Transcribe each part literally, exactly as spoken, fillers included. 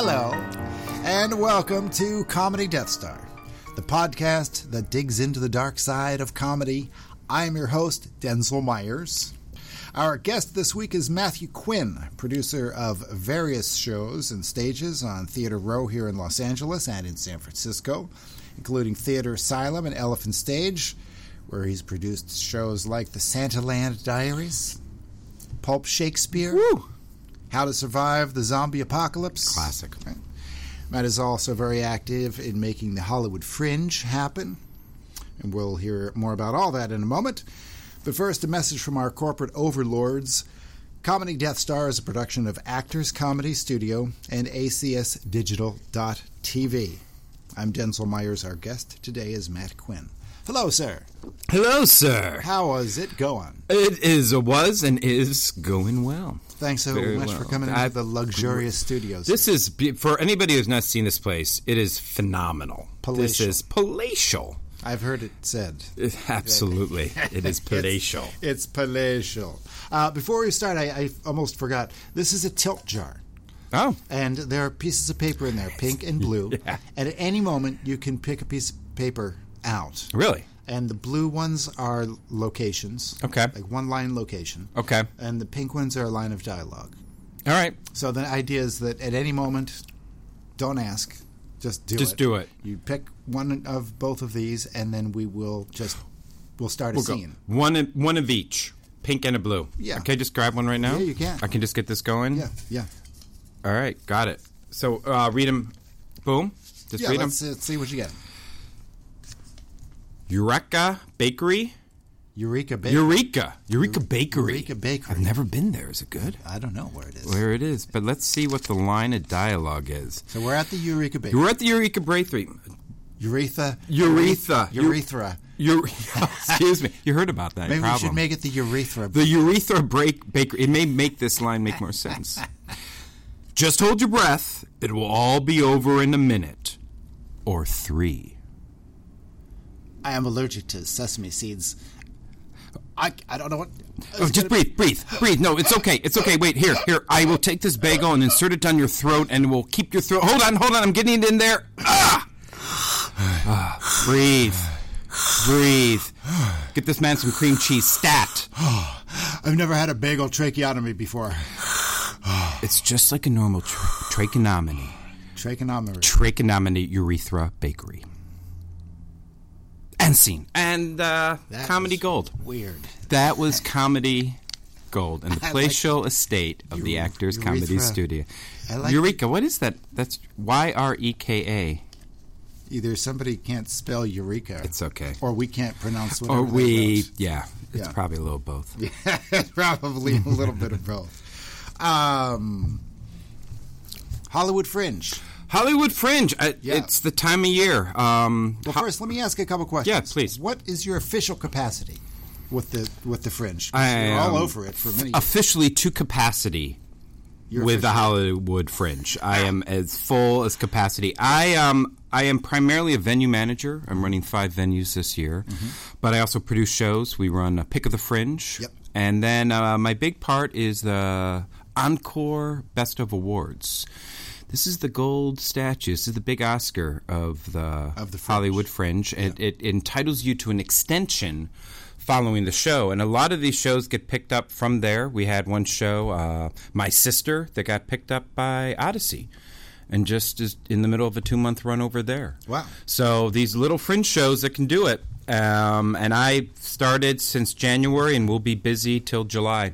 Hello, and welcome to Comedy Death Star, the podcast that digs into the dark side of comedy. I'm your host, Denzel Myers. Our guest this week is Matthew Quinn, producer of various shows and stages on Theater Row here in Los Angeles and in San Francisco, including Theater Asylum and Elephant Stage, where he's produced shows like The Santaland Diaries, Pulp Shakespeare, Woo! How to Survive the Zombie Apocalypse. Classic. Right. Matt is also very active in making the Hollywood Fringe happen, and we'll hear more about all that in a moment. But first, a message from our corporate overlords. Comedy Death Star is a production of Actors Comedy Studio and A C S Digital dot T V. I'm Denzel Myers. Our guest today is Matt Quinn. Hello, sir. Hello, sir. How is it going? It is, a was, and is going well. Thanks so Very much well. for coming into I, the luxurious studios. This is, for anybody who's not seen this place, it is phenomenal. Palatial. This is palatial. I've heard it said. It, absolutely. It is palatial. It's, it's palatial. Uh, before we start, I, I almost forgot. This is a tilt jar. Oh. And there are pieces of paper in there, pink and blue. Yeah. And at any moment, you can pick a piece of paper out. Really? And the blue ones are locations. Okay. Like one line location. Okay. And the pink ones are a line of dialogue. All right. So the idea is that at any moment, don't ask, just do just it. Just do it. You pick one of both of these, and then we will just, we'll start a we'll scene. Go. One, one of each, pink and a blue. Yeah. Okay, just grab one right now? Yeah, you can. I can just get this going? Yeah, yeah. All right, got it. So uh, read them. Boom. Just yeah, read them. let's uh, see what you get. Eureka Bakery. Eureka Bakery. Eureka. Eureka Bakery. Eureka Bakery. I've never been there. Is it good? I don't know where it is. Where it is. But let's see what the line of dialogue is. So we're at the Eureka Bakery. We're at the Eureka Bakery. Urethra. Urethra. Urethra. Ure- Excuse me. You heard about that Maybe problem. we should make it the Urethra. The Urethra break Bakery. It may make this line make more sense. Just hold your breath. It will all be over in a minute. Or three. I am allergic to sesame seeds. I, I don't know what... Oh, just breathe, breathe, breathe. No, it's okay. It's okay. Wait, here, here. I will take this bagel and insert it down your throat, and it will keep your throat... Hold on, hold on. I'm getting it in there. Ah! ah breathe. Breathe. Get this man some cream cheese. Stat. I've never had a bagel tracheotomy before. It's just like a normal tra- tracheotomy. Tracheotomy. Tracheotomy Urethra Bakery. And scene. And uh, Comedy Gold. Weird. That was Comedy Gold in the palatial like estate of U- the Actors Urethra. Comedy Studio. I like Eureka, what is that? That's Y R E K A. Either somebody can't spell Eureka. It's okay. Or we can't pronounce whatever Or we, they yeah, it's Yeah. probably a little both. Yeah, it's probably a little bit of both. Um, Hollywood Fringe. Hollywood Fringe. Uh, Yeah. It's the time of year. Um, Well, ho- first, let me ask a couple questions. Yeah, please. What is your official capacity with the with the Fringe? 'Cause I You're all am over it for many years. officially to capacity You're with the officially- Hollywood Fringe. I am as full as capacity. I um I am primarily a venue manager. I'm running five venues this year, Mm-hmm. but I also produce shows. We run a Pick of the Fringe, Yep. and then uh, my big part is the Encore Best of Awards. This is the gold statue. This is the big Oscar of the, Of the Fringe. Hollywood Fringe. It, it entitles you to an extension following the show. And a lot of these shows get picked up from there. We had one show, uh, My Sister, that got picked up by Odyssey. And just is in the middle of a two-month run over there. Wow. So these little fringe shows that can do it. Um, and I started since January and we'll be busy till July.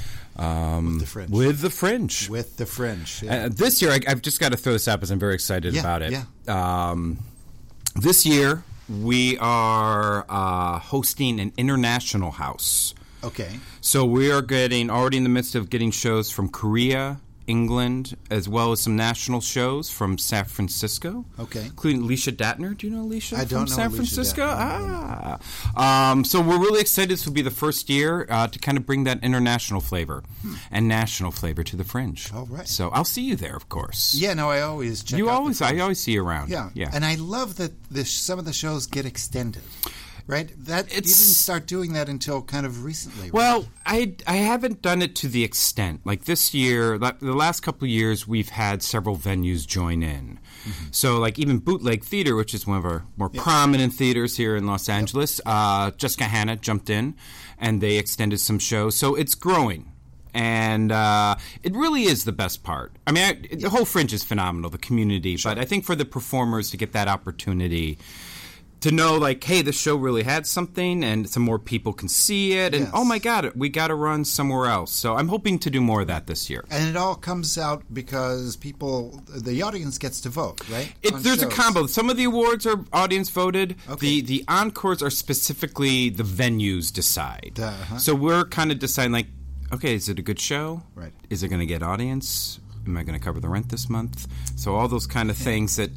Um, With the Fringe. With the Fringe. With the Fringe. Yeah. Uh, this year, I, I've just got to throw this out because I'm very excited Yeah, about it. yeah. Um, this year, we are uh, hosting an international house. Okay. So we are getting already in the midst of getting shows from Korea, England, as well as some national shows from San Francisco. Okay. Including Alicia Datner. Do you know Alicia I don't from know San Alicia Francisco? Datner. Ah. Um, so we're really excited. This will be the first year uh, to kind of bring that international flavor hmm. and national flavor to the Fringe. All right. So I'll see you there, of course. Yeah, no, I always check You out always, the I always see you around. Yeah. Yeah. And I love that this, some of the shows get extended. right? That It's- you didn't start doing that until kind of recently. Right? Well, I, I haven't done it to the extent. Like this year, la- the last couple of years, we've had several venues join in. Mm-hmm. So, like even Bootleg Theater, which is one of our more Yep. prominent theaters here in Los Angeles, uh, Jessica Hanna jumped in, and they extended some shows. So it's growing. And uh, it really is the best part. I mean, I, the whole Fringe is phenomenal, the community. But I think for the performers to get that opportunity to know, like, hey, this show really had something, and some more people can see it, and Yes. oh my God, we got to run somewhere else. So I'm hoping to do more of that this year. And it all comes out because people, the audience gets to vote, right? It, On there's a shows. combo. Some of the awards are audience voted. Okay. The the encores are specifically the venues decide. Uh-huh. So we're kind of deciding, like, okay, is it a good show? Right. Is it going to get audience? Am I going to cover the rent this month? So all those kind of things that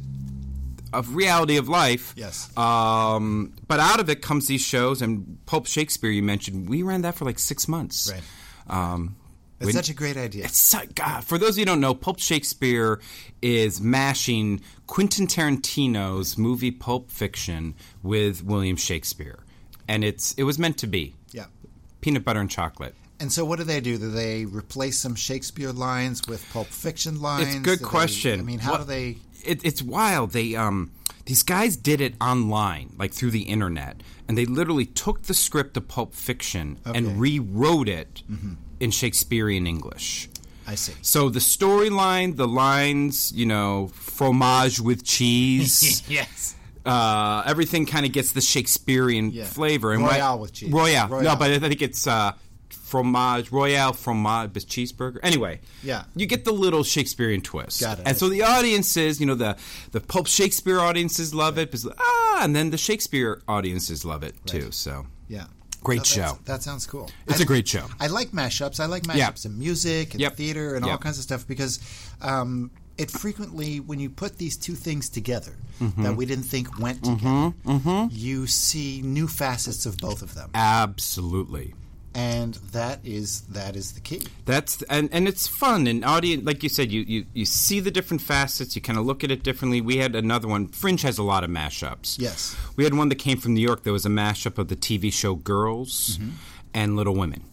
of reality of life. Yes. Um, but out of it comes these shows, and Pulp Shakespeare you mentioned. We ran that for like six months. Right. Um, It's when- such a great idea. It's so, God, for those of you who don't know, Pulp Shakespeare is mashing Quentin Tarantino's movie Pulp Fiction with William Shakespeare, and it's it was meant to be Yeah. peanut butter and chocolate. And so what do they do? Do they replace some Shakespeare lines with Pulp Fiction lines? It's a good Do they- question. I mean, how What- do they... It, it's wild. They um, these guys did it online, like through the internet, and they literally took the script of Pulp Fiction Okay. and rewrote it in Shakespearean English. I see. So the storyline, the lines, you know, fromage with cheese. Yes. Uh, everything kind of gets the Shakespearean Yeah. flavor. And Royale what- with cheese. Royale. Royale. No, but I think it's uh, fromage, Royale fromage, with cheeseburger. Anyway, Yeah. you get the little Shakespearean twist. Got it. And so the audiences, you know, the, the Pulp Shakespeare audiences love it. Because, ah, and then the Shakespeare audiences love it, too. So Yeah. Great That- that's- show. That sounds cool. It's I- a great show. I like mashups. I like Yeah. mashups in music and Yep. theater and all Yep. kinds of stuff because um, it frequently, when you put these two things together Mm-hmm. that we didn't think went together, you see new facets of both of them. Absolutely. And that is that is the key. That's and, and it's fun and audience, like you said, you, you, you see the different facets. You kind of look at it differently. We had another one. Fringe has a lot of mashups. Yes. We had one that came from New York. There was a mashup of the T V show Girls and Little Women.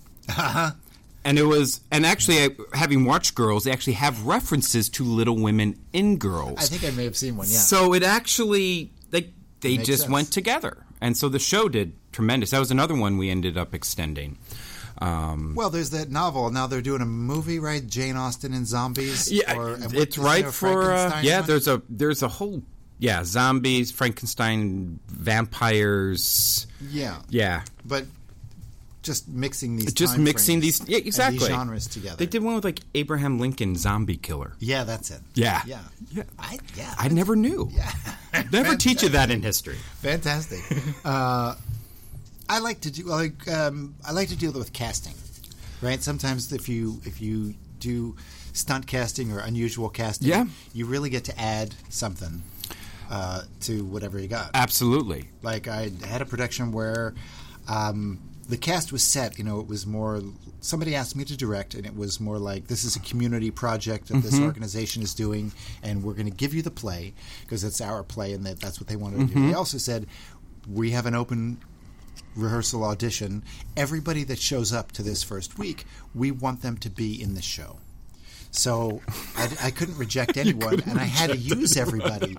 And it was, and actually, I, having watched Girls, they actually have references to Little Women in Girls. I think I may have seen one, yeah. So it actually, like, they Makes just sense. went together. And so the show did tremendous. That was another one we ended up extending. Um, Well, there's that novel. Now they're doing a movie, right? Jane Austen and Zombies. yeah, Or- and what- it's isn't right there a for, uh, Frankenstein yeah, one? there's a, there's a whole, yeah, zombies, Frankenstein, vampires. Yeah. Yeah. But just mixing these Just time mixing frames these, yeah, and exactly. these genres together. They did one with, like, Abraham Lincoln, Zombie Killer. Yeah, that's it. Yeah. Yeah. Yeah. I, yeah. I never knew. Yeah. Never teach you that in history. Fantastic. uh, I like to do like um, I like to deal with casting, right? Sometimes if you if you do stunt casting or unusual casting, Yeah. you really get to add something uh, to whatever you got. Absolutely. Like I had a production where um, the cast was set. You know, it was more. Somebody asked me to direct, and it was more like this is a community project that this organization is doing, and we're going to give you the play because it's our play, and that, that's what they wanted to do. They also said we have an open rehearsal audition. Everybody that shows up to this first week, we want them to be in the show. So I, I couldn't reject anyone, and I had to use everybody.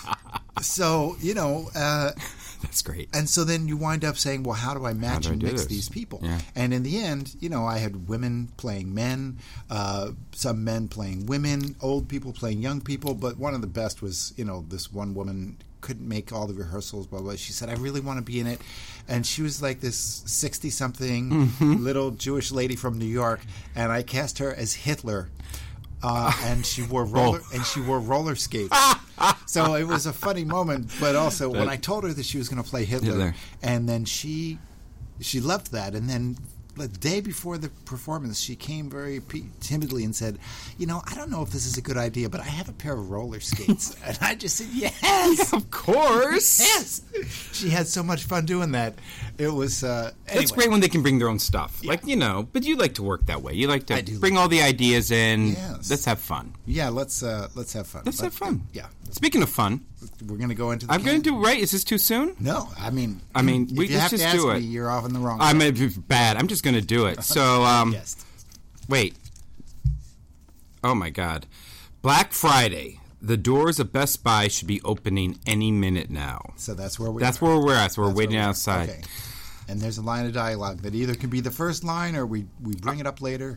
So you know. Uh, That's great. And so then you wind up saying, well, how do I match do I and do mix this? these people? Yeah. And in the end, you know, I had women playing men, uh, some men playing women, old people playing young people. But one of the best was, you know, this one woman couldn't make all the rehearsals, blah, blah. She said, I really want to be in it. And she was like this sixty-something Mm-hmm. little Jewish lady from New York. And I cast her as Hitler. Uh, and she wore roller Oh. and she wore roller skates. So it was a funny moment, but also when I told her that she was going to play Hitler, Hitler. and then she she loved that, and then the day before the performance, she came very p- timidly and said, you know, I don't know if this is a good idea, but I have a pair of roller skates. And I just said, yes. Of course. Yes. She had so much fun doing that. It was, uh, anyway. It's great when they can bring their own stuff. Yeah. Like, you know, but you like to work that way. You like to I do bring like all the ideas in. Yes. Let's have fun. Yeah, let's uh, let's have fun. Let's But, have fun. Yeah. Speaking of fun, We're going to go into the I'm going can- to do, right? Is this too soon? No, I mean, I mean, if we- you let's have just to do ask it. me, you're off in the wrong I'm side. uh, bad. I'm just going to do it. So, um, Guest. wait. Oh, my God. Black Friday. The doors of Best Buy should be opening any minute now. So that's where we That's are. where we're at. So we're That's waiting where we are. outside. Okay. And there's a line of dialogue that either can be the first line or we, we bring it up later.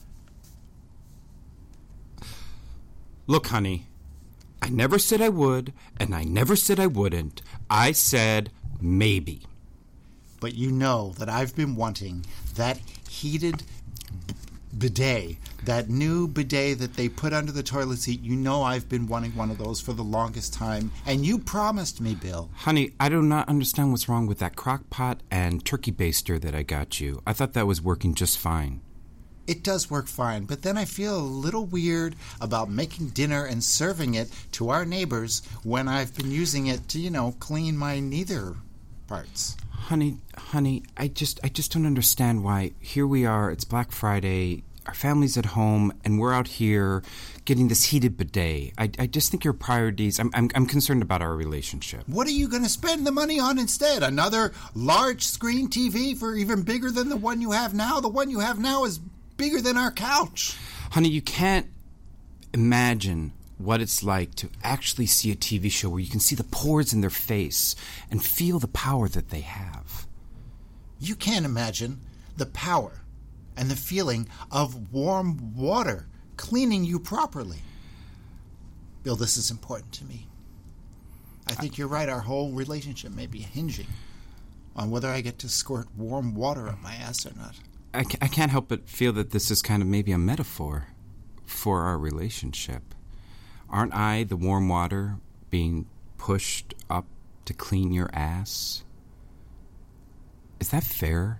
Look, honey, I never said I would, and I never said I wouldn't. I said maybe. But you know that I've been wanting that heated b- bidet, that new bidet that they put under the toilet seat. You know I've been wanting one of those for the longest time. And you promised me, Bill. Honey, I do not understand what's wrong with that crock pot and turkey baster that I got you. I thought that was working just fine. It does work fine, but then I feel a little weird about making dinner and serving it to our neighbors when I've been using it to, you know, clean my neither parts. Honey, honey, I just I just don't understand why here we are, it's Black Friday, our family's at home, and we're out here getting this heated bidet. I, I just think your priorities, I'm, I'm I'm concerned about our relationship. What are you going to spend the money on instead? Another large screen T V for even bigger than the one you have now? The one you have now is bigger than our couch. Honey, you can't imagine what it's like to actually see a T V show where you can see the pores in their face and feel the power that they have. You can't imagine the power and the feeling of warm water cleaning you properly. Bill, this is important to me. I think you're right. Our whole relationship may be hinging on whether I get to squirt warm water up my ass or not. I, ca- I can't help but feel that this is kind of maybe a metaphor for our relationship. Aren't I the warm water being pushed up to clean your ass? Is that fair?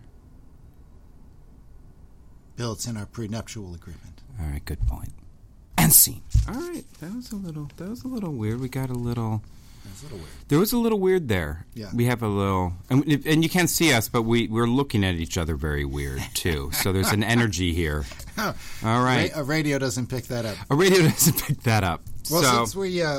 Bill, it's in our prenuptial agreement. All right, good point. And scene. All right, that was a little. That was a little weird. We got a little. That's a little weird. There was a little weird there. Yeah. We have a little, and, and you can't see us, but we we're looking at each other very weird too. So there's an energy here. All right. Ra- a radio doesn't pick that up. A radio doesn't pick that up. Well, so, since we, uh,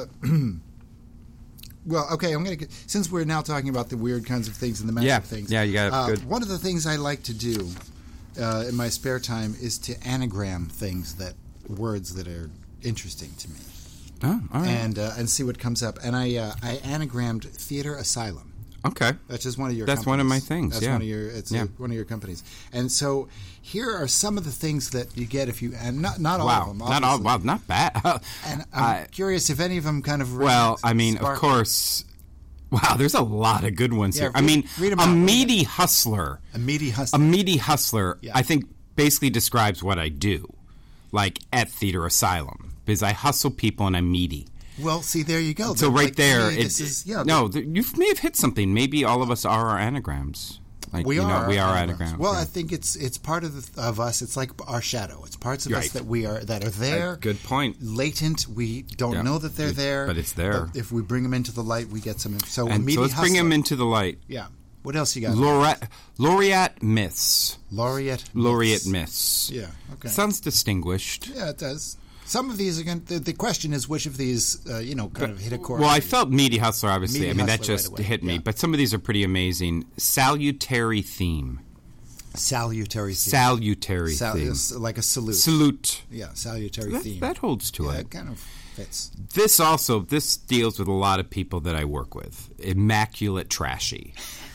well, okay, I'm gonna get, since we're now talking about the weird kinds of things and the magic Yeah, things. yeah, you got it. Uh, Good. One of the things I like to do uh, in my spare time is to anagram things that words that are interesting to me, oh, all right. and uh, and see what comes up. And I uh, I anagrammed Theater Asylum. Okay. That's just one of your. That's one of my companies. things, That's yeah. one of your. It's Yeah. uh, one of your companies. And so here are some of the things that you get if you, and not not all Wow. of them. Not all. obviously. Wow. Not bad. And I'm I- curious if any of them kind of. well, I mean, of spark- course. Wow, there's a lot of good ones Yeah, here. I read- mean, read 'em a out. meaty hustler. A meaty A hustler. meaty hustler, Yeah. I think, basically describes what I do, like at Theater Asylum, because I hustle people and I'm meaty. Well, see, there you go. So Like, right to there, me, it, this is yeah. no, th- you may have hit something. Maybe all of us are our anagrams. Like, we you know, are. we are anagrams. anagrams. Well, yeah. I think it's it's part of the, of us. It's like our shadow. It's parts of us Right. that we are that are there. Uh, good point. Latent. We don't Yeah. know that they're It- there, but it's there. But if we bring them into the light, we get some. So, a And meaty so let's bring hustler. him into the light. Yeah. What else you got? Laureate, laureate myths. Laureate. Laureate myths. myths. Yeah. Okay. Sounds distinguished. Yeah, it does. Some of these are going. The, the question is which of these, uh, you know, kind of hit a chord. Well, I felt meaty hustler, obviously. Meaty I mean, that hustler right just away, hit me. yeah. But some of these are pretty amazing. Salutary theme. salutary theme. Salutary Sal- theme. it's like a salute. Salute. Yeah, salutary That, theme. that holds to yeah, it. it kind of fits. This also, this deals with a lot of people that I work with. Immaculate trashy.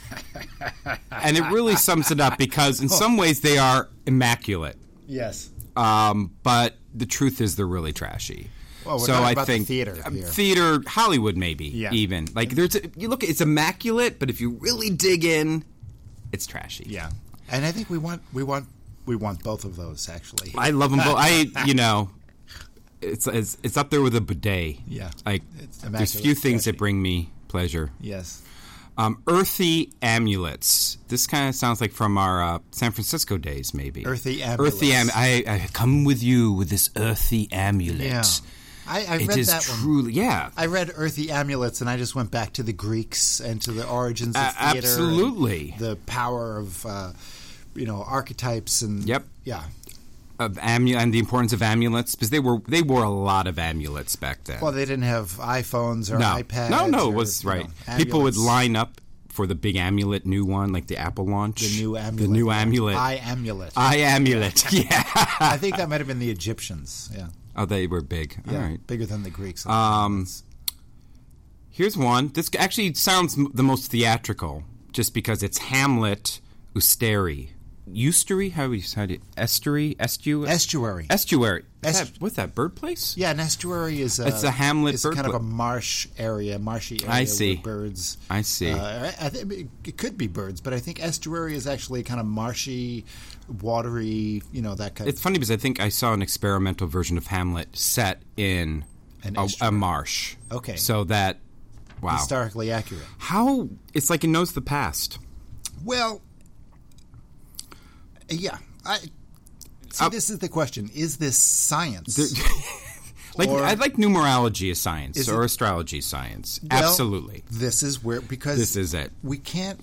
And it really sums it up because in some ways they are immaculate. Yes. Um, but the truth is they're really trashy. Well, we're so talking I about the think theater um, here. theater, Hollywood, maybe Yeah. even like there's a, you look, it's immaculate, but if you really dig in, it's trashy. Yeah, and I think we want we want we want both of those actually. I love them both. I you know, it's, it's it's up there with a bidet. Yeah. like It's there's immaculate few things trashy. that bring me pleasure. Yes. Um, earthy amulets. This kind of sounds like from our uh, San Francisco days, maybe. Earthy amulets. Earthy am- I, I come with you with this earthy amulet. Yeah. I, I It read is that truly, one. yeah. I read Earthy Amulets, and I just went back to the Greeks and to the origins of Uh, theater. absolutely. And the power of, uh, you know, archetypes and... Yep. Yeah. Of amu- and the importance of amulets, because they were they wore a lot of amulets back then. Well, they didn't have iPhones or no. iPads. No, no, or, it was you right. know, People would amulets. line up for the big amulet new one, like the Apple launch. The new amulet. The new amulet. Eye amulet. Eye amulet, yeah. I think that might have been the Egyptians, yeah. Oh, they were big. Yeah, All right. bigger than the Greeks. Um, Here's one. This actually sounds m- the most theatrical, just because it's Hamlet Usteri. Eustery? How do you how do you estuary? Estu- Estuary. Estuary. Is Est- that, what's that, bird place? Yeah, an estuary is a, It's a hamlet It's bird kind of pla- a marsh area, marshy area I see. where birds. I see. Uh, I, I think it could be birds, but I think estuary is actually kind of marshy, watery. You know that kind. It's funny because I think I saw an experimental version of Hamlet set in An a, a estuary. marsh. Okay. So that, wow. Historically accurate. How, it's like it knows the past. Well, yeah. I see. Uh, this is the question: is this science? Like Or- I like numerology as science Is or it- astrology as science. Well, Absolutely. This is where because This is it. We can't.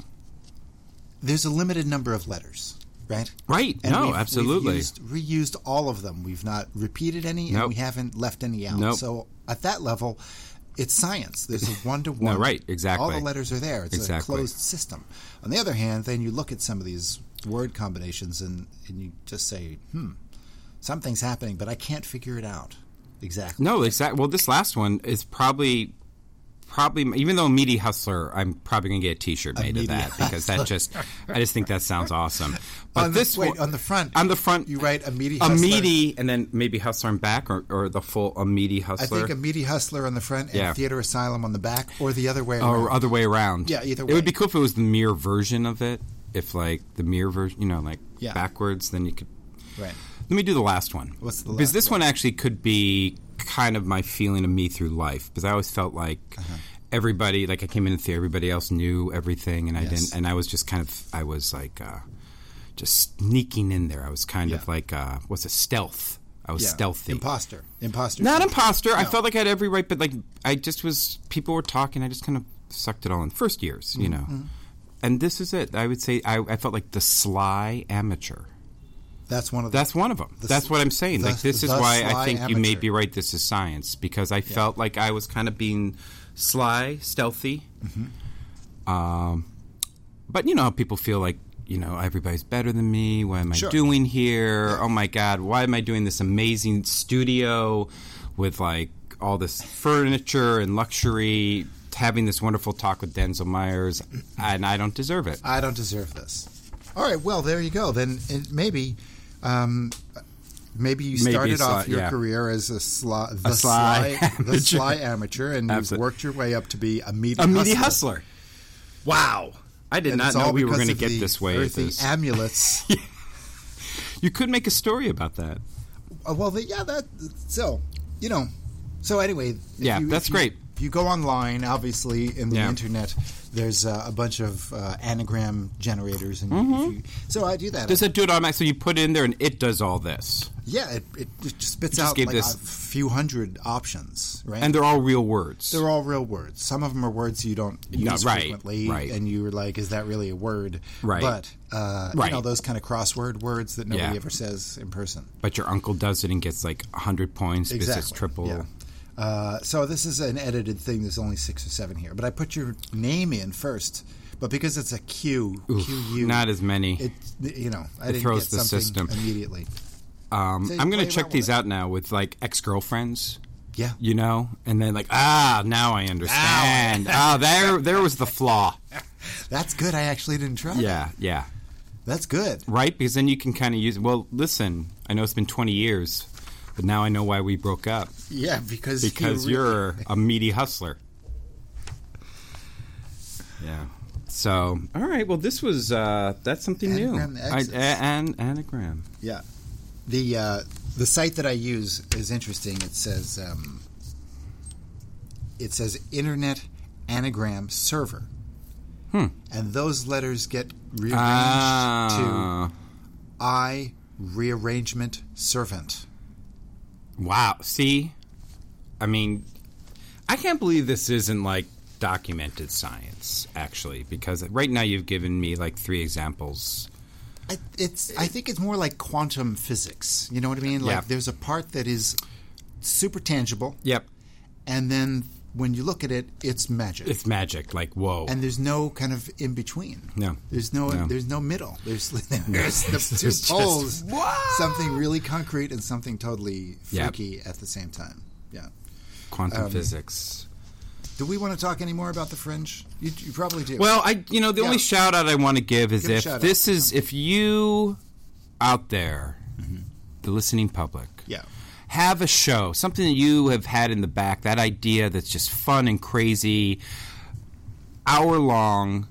There's a limited number of letters, right? Right. And no, we've, absolutely. We've used, reused all of them. We've not repeated any, Nope. and we haven't left any out. Nope. So at that level, it's science. There's a one-to-one. No, right, exactly. All the letters are there. It's Exactly. a closed system. On the other hand, then you look at some of these word combinations, and, and you just say, hmm, something's happening, but I can't figure it out exactly. No, exactly. Well, this last one is probably, probably even though meaty hustler, I'm probably going to get a T-shirt made of meaty that because that just, I just think that sounds awesome. But On the- this wait, one, on the front, on the front, you write a meaty a hustler. meaty, and then maybe hustler on back, or, or the full a meaty I hustler, think a meaty hustler on the front and Yeah. theater asylum on the back, or the other way around. or other way around. Yeah, either It way. would be cool if it was the mirror version of it. If like the mirror version, you know, like Yeah. backwards, then you could. Right. Let me do the last one. What's the Because last this one? one actually could be kind of my feeling of me through life. Because I always felt like Uh-huh. everybody, like I came in theater, everybody else knew everything, and I Yes. didn't. And I was just kind of, I was like, uh, just sneaking in there. I was kind of Yeah. like, uh, what's a stealth? I was Yeah. stealthy. Imposter. Imposter. Not syndrome. imposter. I No. felt like I had every right, but like I just was. People were talking. I just kind of sucked it all in. First years, you know. Mm-hmm. And this is it. I would say I, I felt like the sly amateur. That's one of the. That's one of them. The That's s- what I'm saying. the- Like this is the why I sly think you may amateur. be right. This is science because I felt like I was kind of being sly, stealthy. Mm-hmm. Um, but you know how people feel like you know everybody's better than me. What am I Sure. doing here? Yeah. Oh my God! Why am I doing this amazing studio with like all this furniture and luxury? Having this wonderful talk with Denzel Myers, and I don't deserve it. I don't deserve this. All right. Well, there you go. Then it, maybe, um, maybe you Maybe started sly- off your yeah. career as a sly, the A sly sly, the amateur. sly amateur, and you've Absolutely. worked your way up to be a meaty A meaty hustler. hustler. Wow! I did And not it's know all we were because going to of get the this way. with earthy this. amulets. You could make a story about that. Uh, well, the, yeah, that so you know. So anyway, if Yeah, you, that's if you- great. If you go online, obviously in the Yeah. internet, there's uh, a bunch of uh, anagram generators, and if you, so I do that. Mm-hmm. Does it do it automatically? So you put it in there and it does all this, Yeah, it, it just spits Just out gave like this- a few hundred options, right? and they're all real words. They're all real words. Some of them are words you don't use No, right, frequently, right. and you're like, "Is that really a word?" Right. But uh, Right. you know those kind of crossword words that nobody Yeah. ever says in person. But your uncle does it and gets like a hundred points because it's triple. Yeah. Uh, so this is an edited thing. There's only six or seven here, but I put your name in first. But because it's a Q, Oof, Q U, not as many. It you know I It didn't throws get the something system. immediately. Um, So you I'm going play to check around with these it. out now with like ex girlfriends. Yeah. You know, and then like ah, now I understand. Ah, there, there was the flaw. That's good. I actually didn't try. that. Yeah, yeah. That's good. Right, because then you can kind of use. Well, listen, I know it's been twenty years, but now I know why we broke up. Yeah, because Because you really- you're a meaty hustler. Yeah. So, all right. Well, this was uh, that's something Anagram new. the I, exits. a- an anagram. Yeah. The uh, the site that I use is interesting. It says um, it says Internet Anagram Server, Hmm. And those letters get rearranged Ah. to I, rearrangement servant. Wow. See? I mean, I can't believe this isn't like documented science, actually, because right now you've given me like three examples. I, it's. I think it's more like quantum physics. You know what I mean? Like Yeah. there's a part that is super tangible, Yep. and then when you look at it, it's magic. It's magic. Like, whoa. and there's no kind of in between. No. There's no. No. There's no middle. There's there's the two There's just- poles. Wow. Something really concrete and something totally Yeah. freaky at the same time. Yeah. Quantum um, physics. Do we want to talk any more about the Fringe? You, you probably do. Well, I you know the Yeah. only shout out I want to give is Give a if shout this out. is if you out there, the listening public, yeah. have a show, something that you have had in the back, that idea that's just fun and crazy, hour long,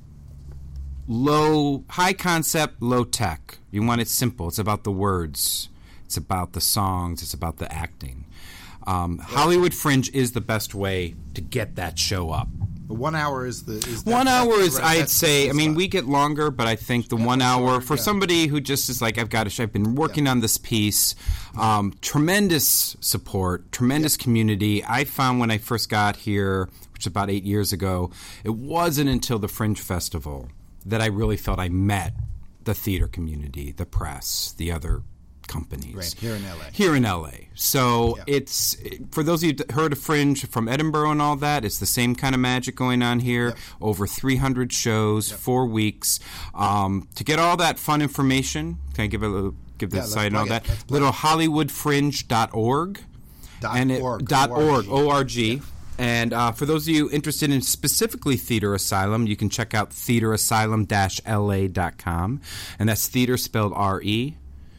low, high concept, low tech. You want it simple. It's about the words. It's about the songs. It's about the acting. Um, Hollywood Fringe is the best way to get that show up. But one hour is the is that- One that's hour the is, right- I'd that's the say, sweet I mean, spot. we get longer, but I think the Yeah, one hour, shorter, for yeah. somebody who just is like, I've got to, I've been working on this piece, um, tremendous support, tremendous community. I found when I first got here, which was about eight years ago, it wasn't until the Fringe Festival that I really felt I met the theater community, the press, the other companies. Right, here in L A. Here in L A. So Yeah. it's, for those of you that heard of Fringe from Edinburgh and all that, it's the same kind of magic going on here. Yep. Over three hundred shows, four weeks. Um, to get all that fun information, can I give a little, give the Yeah, let's site and all plug it. that? Let's plug Little hollywood fringe dot org. Dot and it, org. Dot org. O R G. O R G. And uh, for those of you interested in specifically Theater Asylum, you can check out theater asylum dash L A dot com. And that's theater spelled R E.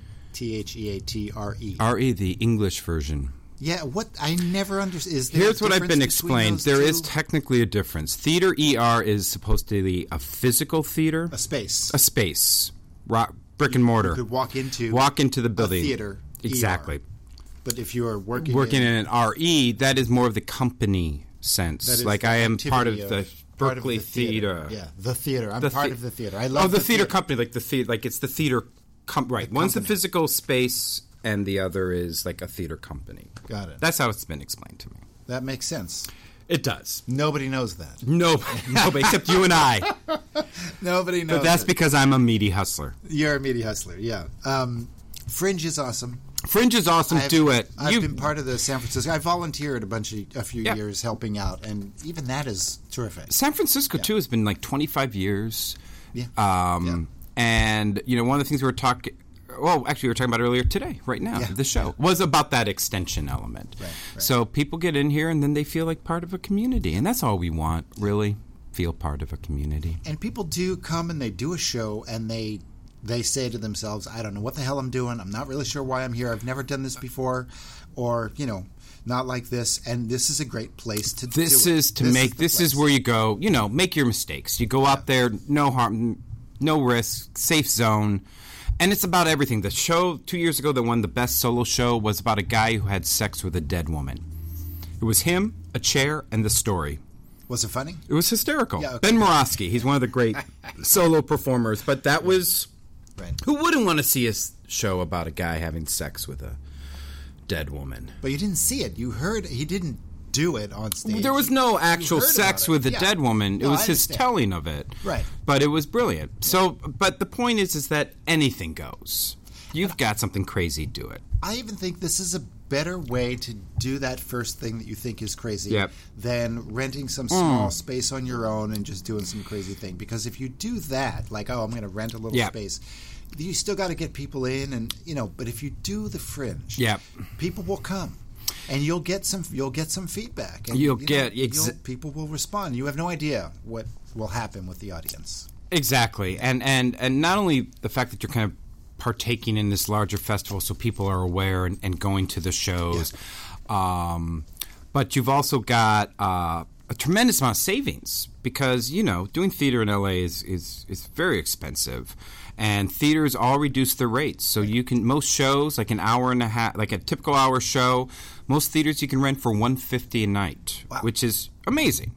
T H E A T R E. R E, the English version. Yeah, what I never understood is there Here's a what I've been difference between explained. those There two? is technically a difference. Theater E R is supposed to be a physical theater, a space. a space, rock, brick and mortar. You could walk into Walk into the building. a theater. Exactly. E R. But if you are working Working in, in an R E, that is more of the company sense. that is Like the I am part of activity the part of Berkeley the theater. Theater. Yeah, the theater. I'm The part thea- of the theater. I love Oh, the, the theater, company, like the theater, like it's the theater. Com- right. One's the company. physical space, and the other is like a theater company. Got it. That's how it's been explained to me. That makes sense. It does. Nobody knows that. Nobody, nobody except you and I. Nobody knows. But that's it. because I'm a meaty hustler. You're a media hustler. Yeah. Um, Fringe is awesome. Fringe is awesome. I've- Do it. I've You- been part of the San Francisco. I volunteered a bunch of a few Yeah. years helping out, and even that is terrific. San Francisco too has been like twenty-five years. Yeah. Um, And you know, one of the things we were talking. Well, actually, we were talking about earlier today, right now, Yeah. the show was about that extension element. Right, right. So people get in here and then they feel like part of a community, and that's all we want, really. Feel part of a community. And people do come and they do a show, and they they say to themselves, "I don't know what the hell I'm doing. I'm not really sure why I'm here. I've never done this before, or you know, not like this." And this is a great place to do it. This is to This make. the this is place. where you go. You know, make your mistakes. You go out there, no harm, no risk, safe zone. And it's about everything. The show two years ago that won the best solo show was about a guy who had sex with a dead woman. It was him, a chair, and the story. Was it funny? It was hysterical. Yeah, okay. Ben Morosky, he's one of the great solo performers. But that was... Right. Who wouldn't want to see a s- show about a guy having sex with a dead woman? But you didn't see it. You heard he didn't do it on stage. There was no You actual heard sex about it. with the Yeah. dead woman. It No, was I his understand. telling of it. Right. But it was brilliant. So, but the point is, is that anything goes. You've got something crazy, do it. I even think this is a better way to do that first thing that you think is crazy Yep. than renting some small space on your own and just doing some crazy thing. Because if you do that, like, oh, I'm going to rent a little Yep. space, you still got to get people in, and you know. But if you do the Fringe, Yep. people will come. And you'll get some. You'll get some feedback. And, You'll you know, get exa- you'll- people will respond. You have no idea what will happen with the audience. Exactly, and and and not only the fact that you're kind of partaking in this larger festival, so people are aware and, and going to the shows, um, but you've also got uh, a tremendous amount of savings because you know doing theater in L A is is is very expensive. And theaters all reduce their rates, so you can most shows like an hour and a half, like a typical hour show. Most theaters you can rent for one fifty a night, Wow. which is amazing.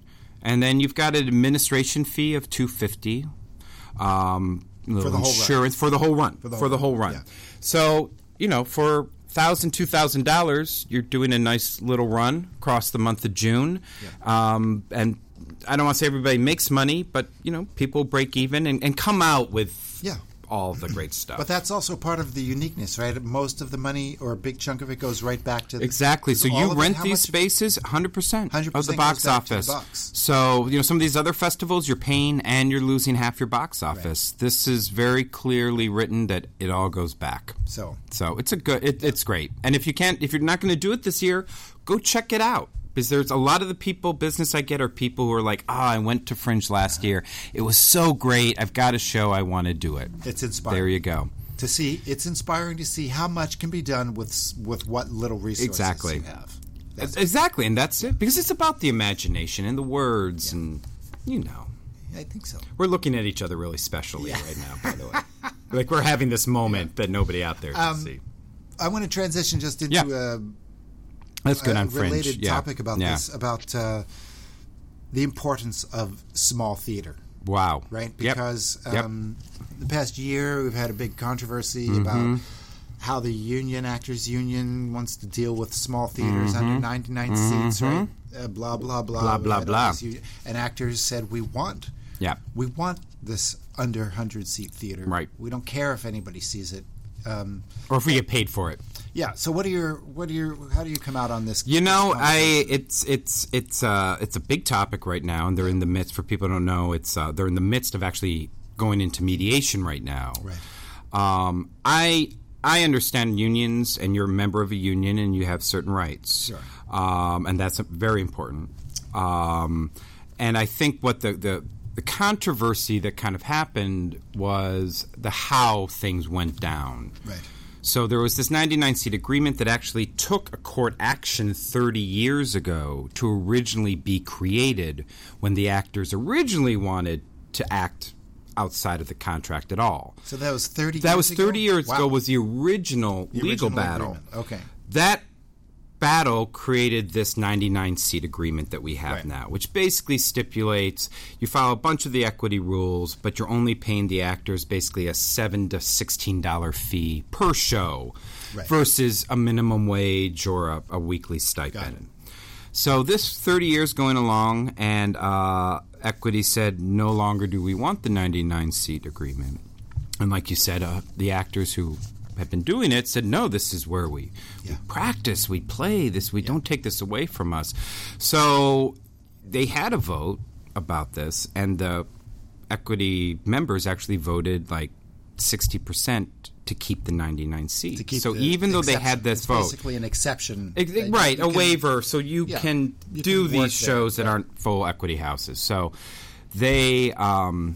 And then you've got an administration fee of two hundred fifty dollars. Um, for the whole insurance run. for the whole run. For the whole, for the whole run. Yeah. So, you know, for one thousand dollars, two thousand dollars, you're doing a nice little run across the month of June. Yeah. Um, and I don't want to say everybody makes money, but, you know, people break even and, and come out with yeah. all the great stuff. But that's also part of the uniqueness, right? Most of the money, or a big chunk of it, goes right back to the, exactly. So you rent these spaces one hundred percent, one hundred percent of the box office. The box. So you know some of these other festivals, you're paying and you're losing half your box office. Right. This is very clearly written that it all goes back. So, so it's a good. It, it's great. And if you can't, if you're not going to do it this year, go check it out. Because there's a lot of the people, business I get, are people who are like, oh, I went to Fringe last uh-huh. year. It was so great. I've got a show. I want to do it. It's inspiring. There you go. To see, it's inspiring to see how much can be done with with what little resources exactly. you have. That's exactly, and that's it. Because it's about the imagination and the words, yeah. and you know. I think so. We're looking at each other really specially yeah. right now, by the way. Like we're having this moment yeah. that nobody out there can um, see. I want to transition just into yeah. a... That's good a on Fringe. related yeah. topic about yeah. this, about uh, the importance of small theater. Wow. Right? Because yep. um, yep. the past year we've had a big controversy mm-hmm. about how the union, Actors Union, wants to deal with small theaters mm-hmm. under ninety-nine mm-hmm. seats, right? Uh, blah, blah, blah. Blah, blah, blah. And actors said, we want, yeah. we want this under one hundred seat theater. Right. We don't care if anybody sees it. Um, or if we get paid for it. Yeah. So, what are your, what are your, how do you come out on this? You know, I it's it's it's uh, it's a big topic right now, and they're in the midst. For people who don't know, it's uh, they're in the midst of actually going into mediation right now. Right. Um, I I understand unions, and you're a member of a union, and you have certain rights. Sure. Um, and that's very important. Um, and I think what the the The controversy that kind of happened was the how things went down. Right. So there was this ninety-nine seat agreement that actually took a court action thirty years ago to originally be created when the actors originally wanted to act outside of the contract at all. So that was thirty that years was ago? thirty years wow. ago was the original the legal original battle. Agreement. Okay. That battle created this ninety-nine seat agreement that we have right. now, which basically stipulates you follow a bunch of the equity rules, but you're only paying the actors basically a seven to sixteen dollar fee per show, right. versus a minimum wage or a, a weekly stipend. So this thirty years going along, and uh, equity said no longer do we want the ninety-nine seat agreement, and like you said, uh, the actors who have been doing it said, no, this is where we, yeah. we practice, we play this, we yeah. don't take this away from us. So they had a vote about this, and the equity members actually voted like sixty percent to keep the ninety-nine seats. So even though exception. they had this it's vote. basically an exception. Ex- right, a can, waiver, so you yeah, can you do can these shows there. that yeah. aren't full equity houses. So they um,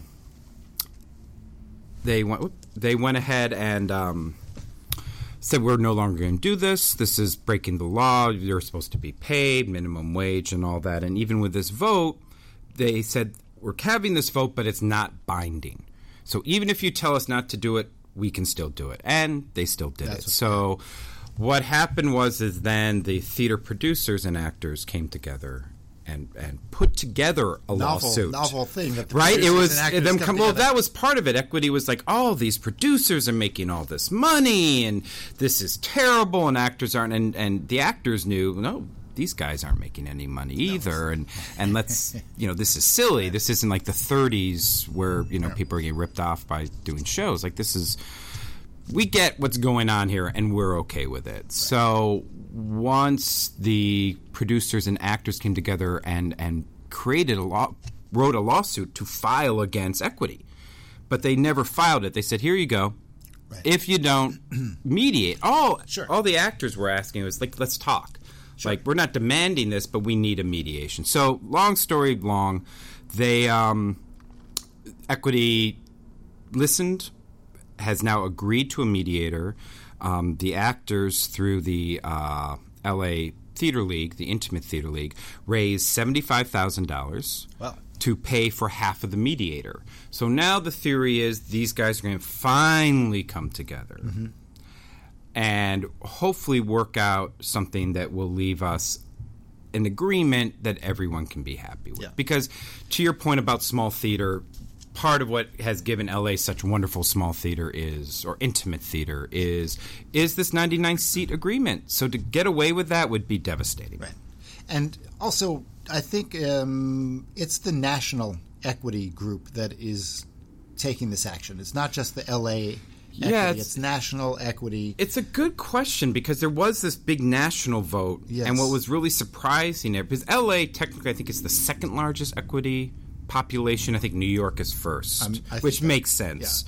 they went they went ahead and um, said we're no longer going to do this. This is breaking the law. You're supposed to be paid minimum wage and all that. And even with this vote, they said we're having this vote, but it's not binding. So even if you tell us not to do it, we can still do it. And they still did That's it. So what happened was is then the theater producers and actors came together and, and put together a novel, lawsuit. Novel thing. That the right? It was and them come, well, together. that was part of it. Equity was like, oh, these producers are making all this money, and this is terrible, and actors aren't. And, and the actors knew, no, these guys aren't making any money either, and and let's, you know, this is silly. This isn't like the thirties where, you know, people are getting ripped off by doing shows. Like, this is, we get what's going on here, and we're okay with it. Right. So once the producers and actors came together and and created a law, wrote a lawsuit to file against equity, but they never filed it. They said, here you go. Right. If you don't mediate, all sure. all the actors were asking was like, let's talk. Sure. Like, we're not demanding this, but we need a mediation. So, long story long, they um, equity listened, has now agreed to a mediator. Um, the actors, through the uh, L A Theater League, the Intimate Theater League, raised seventy-five thousand dollars wow. to pay for half of the mediator. So now the theory is these guys are going to finally come together. Mm-hmm. And hopefully work out something that will leave us an agreement that everyone can be happy with. Yeah. Because to your point about small theater, part of what has given L A such wonderful small theater is, or intimate theater is, is this ninety-nine seat agreement. So to get away with that would be devastating. Right. And also, I think um, it's the National Equity Group that is taking this action. It's not just the L A Equity, Yeah, it's, it's- National Equity. It's a good question because there was this big national vote, Yes. and what was really surprising there, because L A technically I think is the second largest equity population. I think New York is first, Um, I think which that- makes sense.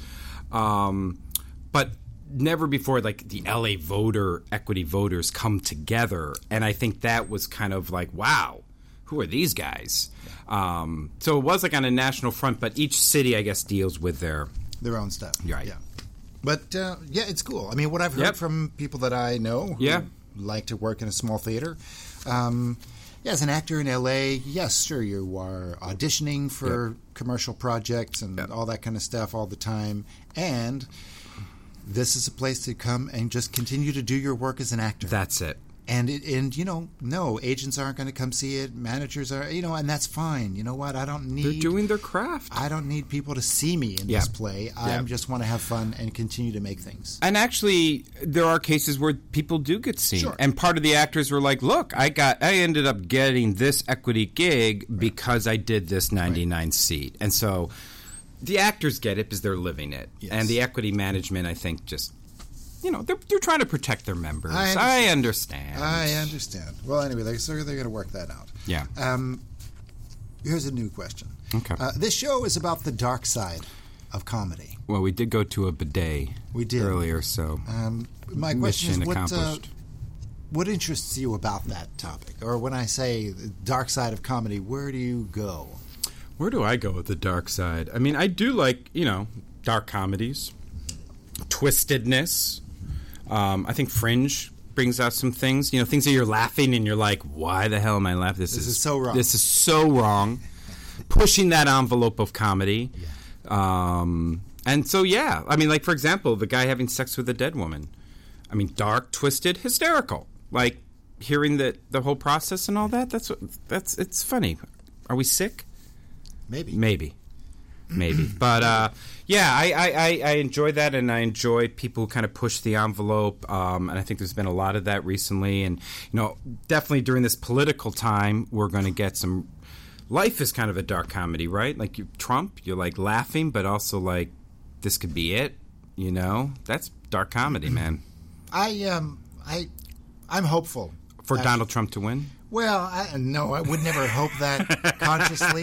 Um, but never before like the L A voter equity voters come together, and I think that was kind of like, wow, who are these guys? Um, so it was like on a national front, but each city I guess deals with their Their own stuff. Right. Yeah. But, uh, yeah, it's cool. I mean, what I've heard Yep. from people that I know who Yeah. like to work in a small theater, um, yeah, as an actor in L A, yes, sure, you are auditioning for commercial projects and Yep. all that kind of stuff all the time. And this is a place to come and just continue to do your work as an actor. that's it. And, it, and you know, no, agents aren't going to come see it. Managers are, you know, and that's fine. You know what? I don't need... They're doing their craft. I don't need people to see me in Yeah. this play. I Yeah. just want to have fun and continue to make things. And actually, there are cases where people do get seen, Sure. and part of the actors were like, "Look, I got, I ended up getting this equity gig because I did this ninety-nine seat," and so the actors get it because they're living it, Yes. and the equity management, I think, just you know, they're they're trying to protect their members. I I understand. I understand. Well, anyway, they're, so they're going to work that out. Yeah. Um, here's a new question. Okay. Uh, this show is about the dark side of comedy. Well, we did go to a bidet. We did. earlier, so Um, my question mission is, what, uh, accomplished. what interests you about that topic? Or when I say the dark side of comedy, where do you go? Where do I go with the dark side? I mean, I do like, you know, dark comedies, twistedness. Um, I think Fringe brings out some things, you know, things that you're laughing and you're like, why the hell am I laughing? This, This is so wrong. This is so wrong. Pushing that envelope of comedy. Um, and so, yeah, I mean, like, for example, the guy having sex with a dead woman. I mean, dark, twisted, hysterical. Like, hearing the, the whole process and all that, that's what, that's, it's funny. Are we sick? Maybe. Maybe. Maybe. But, uh, yeah, I, I, I, I enjoy that, and I enjoy people who kind of push the envelope, um, and I think there's been a lot of that recently. And, you know, definitely during this political time, we're going to get some... Life is kind of a dark comedy, right? Like, you, Trump, you're, like, laughing, but also, like, this could be it, you know? That's dark comedy, man. I, um, I, I'm hopeful. For Actually- Donald Trump to win? Well, I, no, I would never hope that consciously.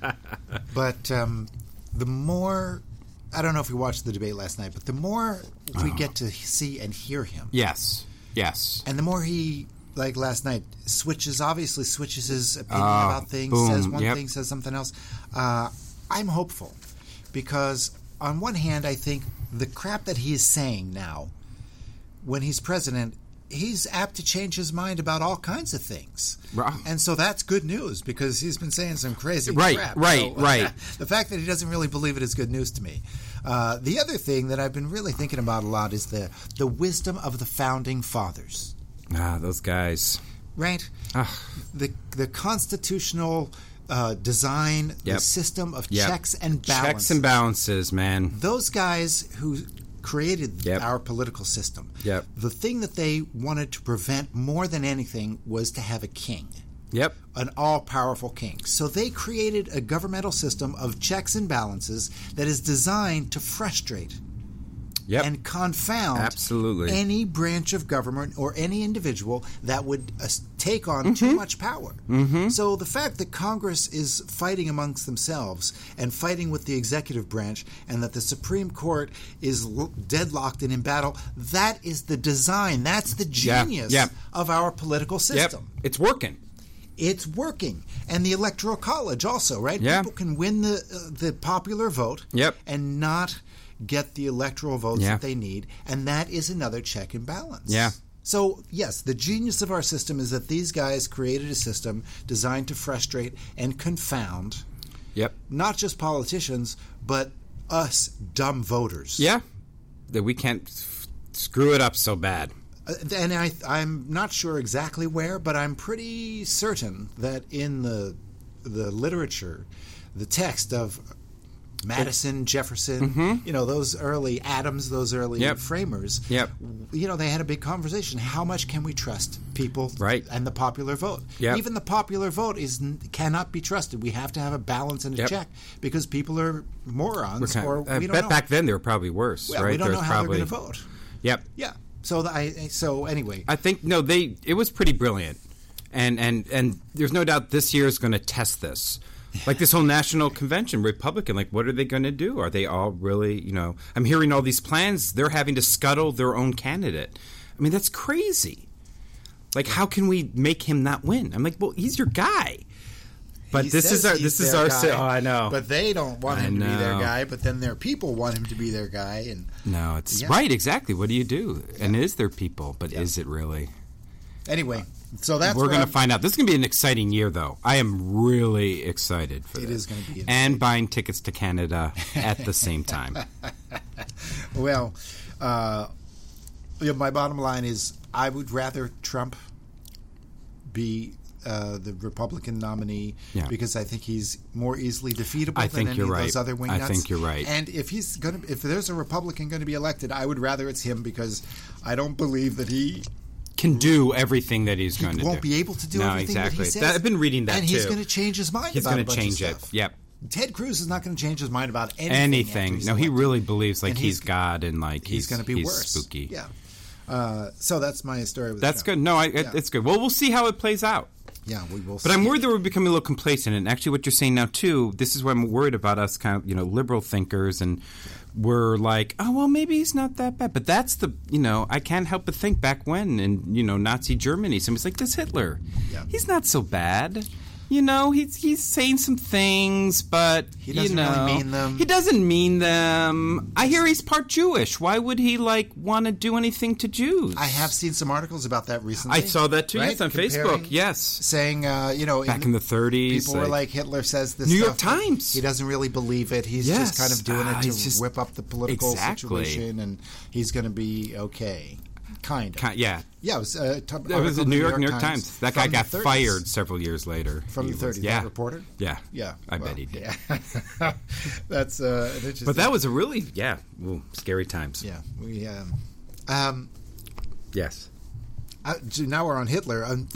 But um, the more, I don't know if you watched the debate last night, but the more we get to see and hear him, Yes. Yes. and the more he, like last night, switches, obviously switches his opinion Ah, about things, boom, says one yep. thing, says something else. Uh, I'm hopeful because on one hand, I think the crap that he is saying now, when he's president, he's apt to change his mind about all kinds of things. Right. And so that's good news because he's been saying some crazy Right, crap. right, So, right. The fact that he doesn't really believe it is good news to me. Uh, the other thing that I've been really thinking about a lot is the, the wisdom of the founding fathers. Ah, those guys. Right? Ah. The, the constitutional uh, design, the Yep. system of Yep. checks and balances. Checks and balances, man. Those guys who created Yep. our political system, Yep. the thing that they wanted to prevent more than anything was to have a king, Yep. an all-powerful king. So they created a governmental system of checks and balances that is designed to frustrate Yep. and confound Absolutely. any branch of government or any individual that would uh, take on too Mm-hmm. much power. Mm-hmm. So the fact that Congress is fighting amongst themselves and fighting with the executive branch and that the Supreme Court is l- deadlocked and in battle, that is the design. That's the Yeah, genius yeah. of our political Yep. system. It's working. It's working. And the Electoral College also, right? Yeah. People can win the uh, the popular vote Yep. and not get the electoral votes Yeah. that they need, and that is another check and balance. Yeah. So, yes, the genius of our system is that these guys created a system designed to frustrate and confound Yep. not just politicians, but us dumb voters. Yeah. That we can't f- screw it up so bad. Uh, and I, I'm not sure exactly where, but I'm pretty certain that in the the literature, the text of Madison, Jefferson, mm-hmm. you know, those early Adams, those early yep. framers, yep. you know, they had a big conversation. How much can we trust people right. and the popular vote? Yep. Even the popular vote is cannot be trusted. We have to have a balance and a yep. check because people are morons. Kind of, or I we don't bet know. back then they were probably worse. Well, right? we don't There's know how probably... they're going to vote. Yep. Yeah. So the, I so anyway, I think no, they it was pretty brilliant, and and and there's no doubt this year is going to test this. Like this whole national convention, Republican, like what are they going to do? Are they all really, you know, I'm hearing all these plans. They're having to scuttle their own candidate. I mean, that's crazy. Like, how can we make him not win? I'm like, well, he's your guy. But he this is our this is our guy, oh, I know. But they don't want I him to be their know. guy, but then their people want him to be their guy and No, it's yeah. right, exactly. What do you do? Yeah. And is there people, but yeah. is it really? Anyway, so that's we're going to find out. This is going to be an exciting year, though. I am really excited for it. It this. is going to be, and buying tickets to Canada at the same time. Well, uh, yeah, my bottom line is, I would rather Trump be uh, the Republican nominee yeah. because I think he's more easily defeatable I than think any you're of right. those other wingnuts. I think you're right. And if he's going to, if there's a Republican going to be elected, I would rather it's him because I don't believe that he. Can do everything that he's he going to do. He won't be able to do no, everything exactly. that he says. That, I've been reading that and too. And he's going to change his mind he's about gonna a bunch change of it. stuff. Yep. Ted Cruz is not going to change his mind about anything. Anything. No, he really believes like and he's, he's God and like he's, he's, going to be he's worse. spooky. Yeah. Uh, so that's my story with That's Trump. good. No, I, yeah. it's good. Well, we'll see how it plays out. Yeah, we will. But see. I'm worried that we're becoming a little complacent. And actually, what you're saying now too, this is why I'm worried about us, kind of, you know, liberal thinkers, and we're like, oh well, maybe he's not that bad. But that's the, you know, I can't help but think back when in, you know, Nazi Germany, somebody's like, this Hitler, yeah. he's not so bad. You know, he's he's saying some things, but he doesn't you know, really mean them. He doesn't mean them. I hear he's part Jewish. Why would he like want to do anything to Jews? I have seen some articles about that recently. I saw that too. Right? Yes, on Comparing, Facebook. Yes, saying uh, you know, back in the, in the thirties, people like, were like, Hitler says this. New stuff, York Times. He doesn't really believe it. He's yes. just kind of doing uh, it to just, whip up the political exactly. situation, and he's going to be okay. Kind of. Kind, yeah. Yeah, it was, uh, t- it was the New York, New York Times. Times. That guy got thirties. fired several years later. From he the thirties, was, yeah. that reporter? Yeah. Yeah. I well, bet he did. Yeah. That's uh, an interesting... But that was a really, yeah, ooh, scary times. Yeah. We, um, um, yes. uh, now we're on Hitler. Um,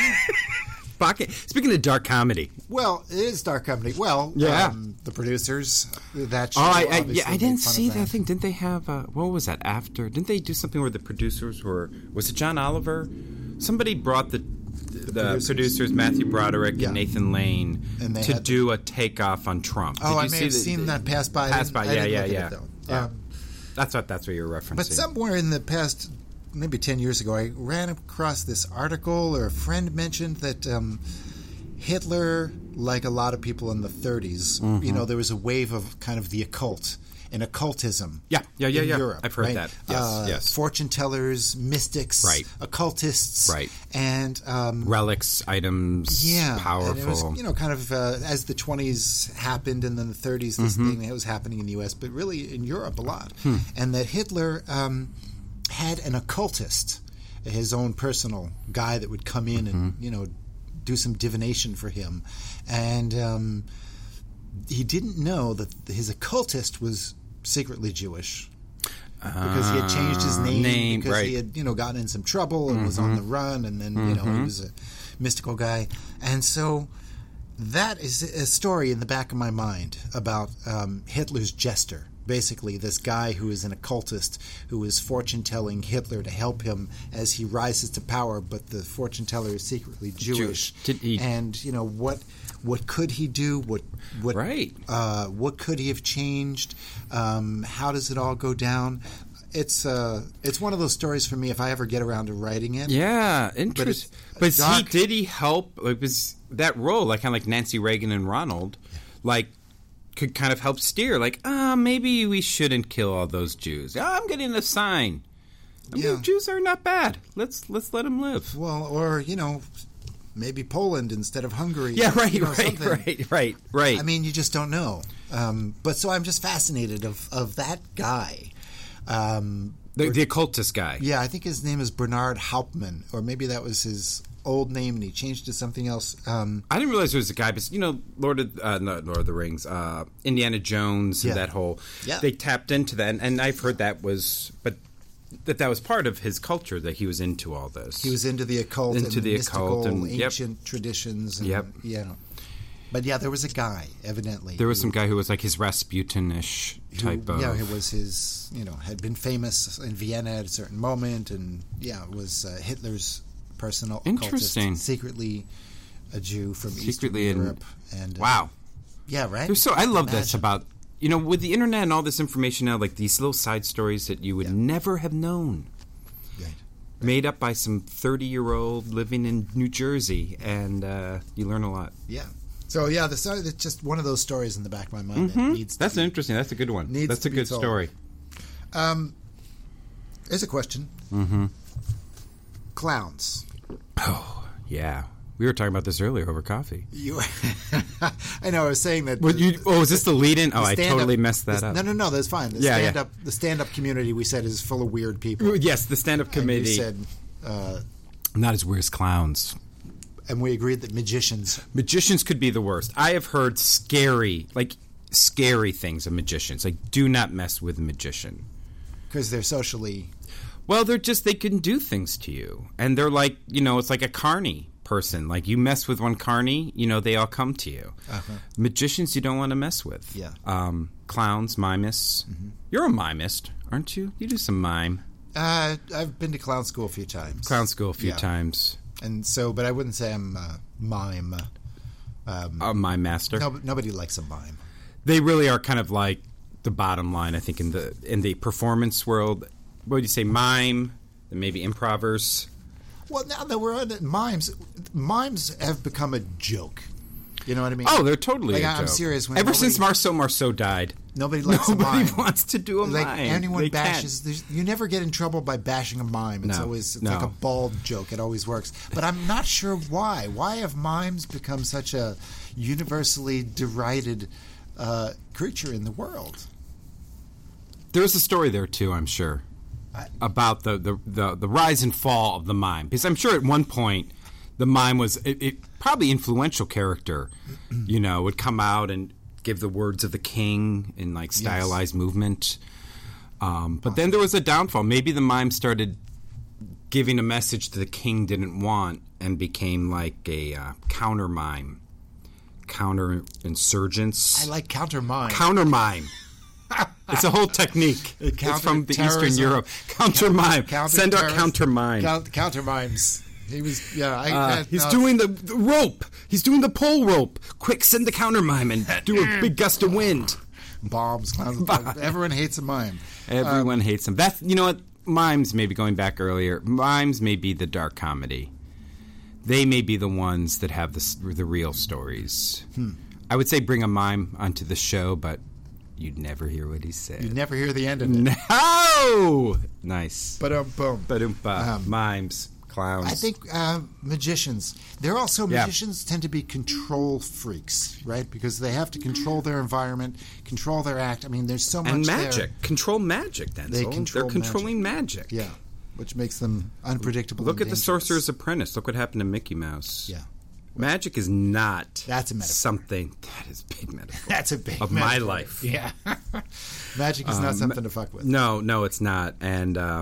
Pocket. Speaking of dark comedy. well, it is dark comedy. Well, yeah. um, the producers, that show, Oh, I, I, obviously yeah, I made didn't fun see of that thing. Didn't they have, uh, what was that, after? Didn't they do something where the producers were, was it John Oliver? Somebody brought the the, the producers. producers, Matthew Broderick yeah. and Nathan Lane, and to had do a takeoff on Trump. Oh, Did I you may see have the, seen the, that pass by. Pass by, I yeah, didn't yeah, look at yeah. it, though. yeah. Um, that's what that's what you're referencing. But somewhere in the past, maybe ten years ago, I ran across this article, or a friend mentioned that um, Hitler, like a lot of people in the thirties, mm-hmm. you know, there was a wave of kind of the occult and occultism. Yeah, yeah, yeah, in yeah. Europe, I've heard right? that. Yes, uh, yes. Fortune tellers, mystics, right. occultists, right, and um, relics, items, yeah, powerful. And it was, you know, kind of uh, as the twenties happened, and then the thirties, this mm-hmm. thing that was happening in the U S, but really in Europe a lot, hmm. and that Hitler um, had an occultist, his own personal guy that would come in and mm-hmm. you know do some divination for him, and um, he didn't know that his occultist was secretly Jewish because he had changed his name, name because right. he had you know gotten in some trouble and mm-hmm. was on the run, and then mm-hmm. you know he was a mystical guy, and so that is a story in the back of my mind about um, Hitler's jester. Basically, this guy who is an occultist who is fortune-telling Hitler to help him as he rises to power, but the fortune-teller is secretly Jewish. Jewish. He... And, you know, what what could he do? What what right. uh, what could he have changed? Um, how does it all go down? It's uh, it's one of those stories for me if I ever get around to writing it. Yeah, interesting. But, but he, did he help? Like, was that role, like kind of like Nancy Reagan and Ronald, like, could kind of help steer, like, ah, oh, maybe we shouldn't kill all those Jews. Oh, I'm getting a sign. I mean, yeah. Jews are not bad. Let's let's let them live. Well, or you know, maybe Poland instead of Hungary. Yeah, right, you know, right, something. right, right, right. I mean, you just don't know. Um, but so I'm just fascinated of of that guy. Um, The, the occultist guy. Yeah, I think his name is Bernard Hauptmann, or maybe that was his old name and he changed to something else. Um, I didn't realize it was a guy, but you know, Lord of uh, not Lord of the Rings, uh, Indiana Jones, and Yeah. that whole. Yeah. They tapped into that, and, and I've heard that was, but that that was part of his culture, that he was into all this. he was into the occult, Into and the mystical, occult and- yep. ancient traditions. And, Yep. You know. But yeah, there was a guy, evidently. There was who- some guy who was like his Rasputin-ish who, type of. Yeah, it was his, you know, had been famous in Vienna at a certain moment, and yeah, was uh, Hitler's personal Interesting. occultist, secretly a Jew from Secretly in- Eastern Europe. And uh, Wow. yeah, right. There's so I love this Imagine. about you know with the internet and all this information now, like these little side stories that you would Yeah. never have known, Right. made up by some thirty-year-old living in New Jersey, and uh, you learn a lot. Yeah. So yeah, the story, it's just one of those stories in the back of my mind that needs. That's to an be, interesting. That's a good one. needs That's to a be good told. story. Um, here's a question. Mm-hmm. Clowns. Oh yeah, we were talking about this earlier over coffee. You, I know. I was saying that. What the- you? Oh, is this the lead-in? Oh, the I stand-up- totally messed that the- up. No, no, no. That's fine. The Yeah, yeah. stand-up, the stand-up community, we said, is full of weird people. Yes, the stand-up And you committee. said, uh, Not as weird as clowns. and we agreed that magicians. Magicians could be the worst. I have heard scary, like scary things of magicians. Like, do not mess with a magician. Because they're socially. Well, they're just, they can do things to you. And they're like, you know, it's like a carny person. Like, you mess with one carny, you know, they all come to you. Uh-huh. Magicians you don't want to mess with. Yeah. Um, clowns, mimists. Mm-hmm. You're a mimist, aren't you? You do some mime. Uh, I've been to clown school a few times. Clown school a few Yeah. times. And so, but I wouldn't say I'm a mime. Um, A mime master. no, nobody likes a mime. They really are kind of like the bottom line, I think, in the in the performance world. What would you say, mime, and maybe improvers? Well, now that we're on it, mimes, mimes have become a joke. You know what I mean? Oh, they're totally Like, a I'm joke. serious, when Ever nobody- since Marceau Marceau died, Nobody likes a nobody mime. wants to do a Like mime. anyone They bashes, there's- you never get in trouble by bashing a mime. It's No, always it's no. like a bald joke. It always works. But I'm not sure why. Why have mimes become such a universally derided uh, creature in the world? There's a story there too, I'm sure, I- about the, the, the, the rise and fall of the mime. Because I'm sure at one point the mime was it, it probably influential character, you know, would come out and give the words of the king in like stylized movement. Um, but then there was a downfall. Maybe the mime started giving a message that the king didn't want and became like a uh, counter mime, counter insurgents. I like counter mime. Counter mime. It's a whole technique. It's Counter from the Eastern terrorism. Europe. Counter mime. Counter Send out terrorist- counter mime. Count, counter mimes. He was yeah. I, Uh, that- he's no, doing the, the rope. He's doing the pole rope. Quick, send the counter mime and do a big gust of wind. bombs. Clowns, everyone hates a mime. Everyone hates him. That's you know what mimes. Maybe going back earlier, mimes may be the dark comedy. They may be the ones that have the s- the real stories. Hmm. I would say bring a mime onto the show, but you'd never hear what he said. You never hear the end of it. No, nice. But um, boom. Ba-dum-ba. Um, Mimes, clowns. I think uh, magicians. They're also Yeah. magicians tend to be control freaks, right? Because they have to control their environment, control their act. I mean, there's so much and there. magic. Control magic, Denzel. They control They're controlling magic. Yeah, which makes them unpredictable. Look and at the dangerous. Sorcerer's Apprentice. Look what happened to Mickey Mouse. Yeah, Magic is not That's a metaphor. something that is big metaphor. that's a big Of my metaphor. life. Yeah, magic is not Um, something to fuck with. No, no, it's not. And uh,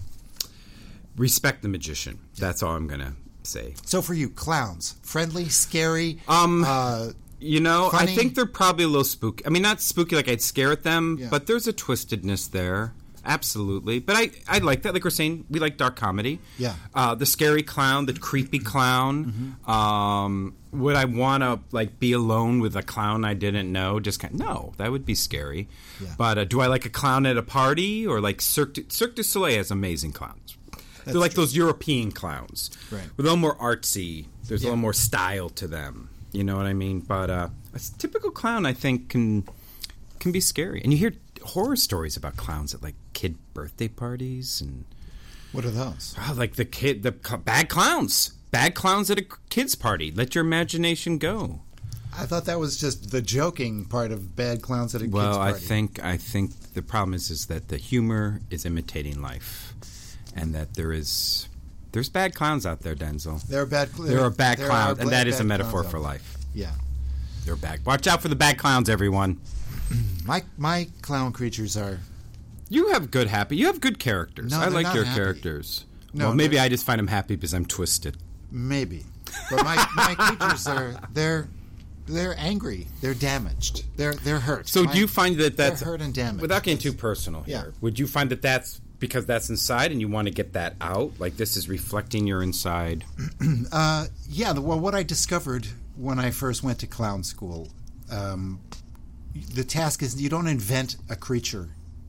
respect the magician. That's all I'm going to say. So for you, clowns, friendly, scary. Um, uh, You know, funny. I think they're probably a little spooky. I mean, not spooky like I'd scare at them, Yeah. but there's a twistedness there. Absolutely. But I, I like that. Like we're saying, we like dark comedy. Yeah. Uh, the scary clown, the creepy clown. Mm-hmm. Um, would I want to like be alone with a clown I didn't know? Just kind no, that would be scary. Yeah. But uh, do I like a clown at a party or like Cirque du, Cirque du Soleil has amazing clowns. They're like true. those European clowns. Right. A little more artsy. There's Yeah. a little more style to them. You know what I mean? But uh, a s- typical clown, I think, can can be scary. And you hear horror stories about clowns at like kid birthday parties and what are those? oh, like the kid, the cl- bad clowns, bad clowns at a kid's party. Let your imagination go. I thought that was just the joking part of bad clowns at a well, kid's party. I think I think the problem is is that the humor is imitating life, and that there is there's bad clowns out there, Denzel. There are bad. There are bad there clowns, are and that is a bad metaphor clowns for out life. there. Yeah. They're bad. Watch out for the bad clowns, everyone. My my clown creatures are. You have good happy. You have good characters. No, I they're like not your happy. characters. No, well, maybe they're- I just find them happy because I'm twisted. Maybe, but my my creatures are they're they're angry. They're damaged. They're they're hurt. So My- do you find that that's they're hurt and damaged? without getting too personal Yeah. here? Would you find that that's because that's inside and you want to get that out? Like this is reflecting your inside. Uh, yeah. The, well, what I discovered when I first went to clown school, um, the task is you don't invent a creature.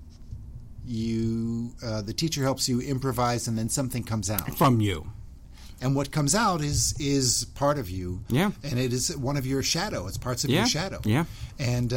You uh, the teacher helps you improvise, and then something comes out. From you. And what comes out is is part of you. Yeah. And it is one of your shadow. It's parts of Yeah. your shadow. Yeah. And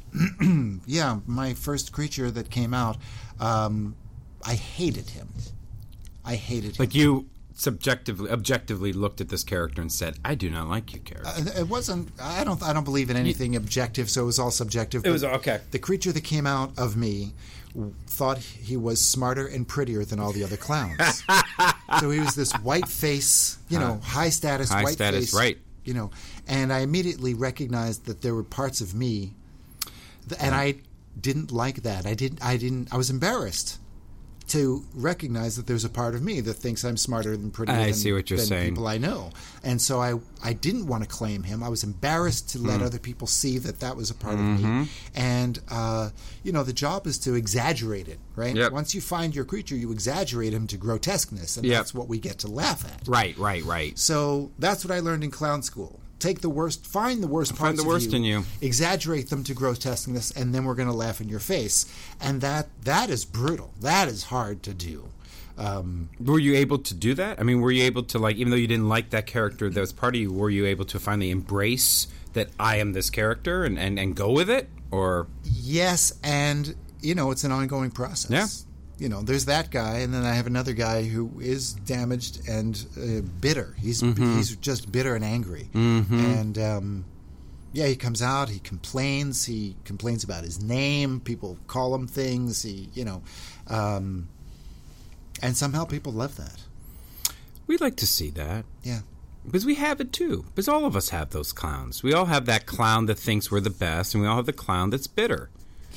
um, yeah, my first creature that came out, um, I hated him. I hated him. Like you subjectively, objectively looked at this character and said, "I do not like you, character." Uh, it wasn't. I don't. I don't believe in anything objective. So it was all subjective. It was but okay. The creature that came out of me w- thought he was smarter and prettier than all the other clowns. So he was this white face, you know, high status, High white status, face, right. You know, and I immediately recognized that there were parts of me, th- and I didn't like that. I didn't. I didn't. I was embarrassed to recognize that there's a part of me that thinks I'm smarter and prettier I than, see what you're than saying. people I know. And so I, I didn't want to claim him. I was embarrassed to Mm. let other people see that that was a part Mm-hmm. of me. And, uh, you know, the job is to exaggerate it, right? Yep. Once you find your creature, you exaggerate him to grotesqueness, and Yep. that's what we get to laugh at. Right, right, right. So that's what I learned in clown school. Take the worst, find the worst Find parts the worst of in you. exaggerate them to grotesqueness, and then we're going to laugh in your face. And that that is brutal. That is hard to do. Um, Were you able to do that? I mean, were you able to, like, even though you didn't like that character that was part of you, were you able to finally embrace that I am this character and, and, and go with it? Or yes, and, you know, it's an ongoing process. Yeah. You know, there's that guy, and then I have another guy who is damaged and uh, bitter. He's Mm-hmm. he's just bitter and angry. And, um, yeah, he comes out, he complains, he complains about his name, people call him things, he, you know, um, and somehow people love that. we'd like to see that. Yeah. Because we have it too. Because all of us have those clowns. We all have that clown that thinks we're the best, and we all have the clown that's bitter.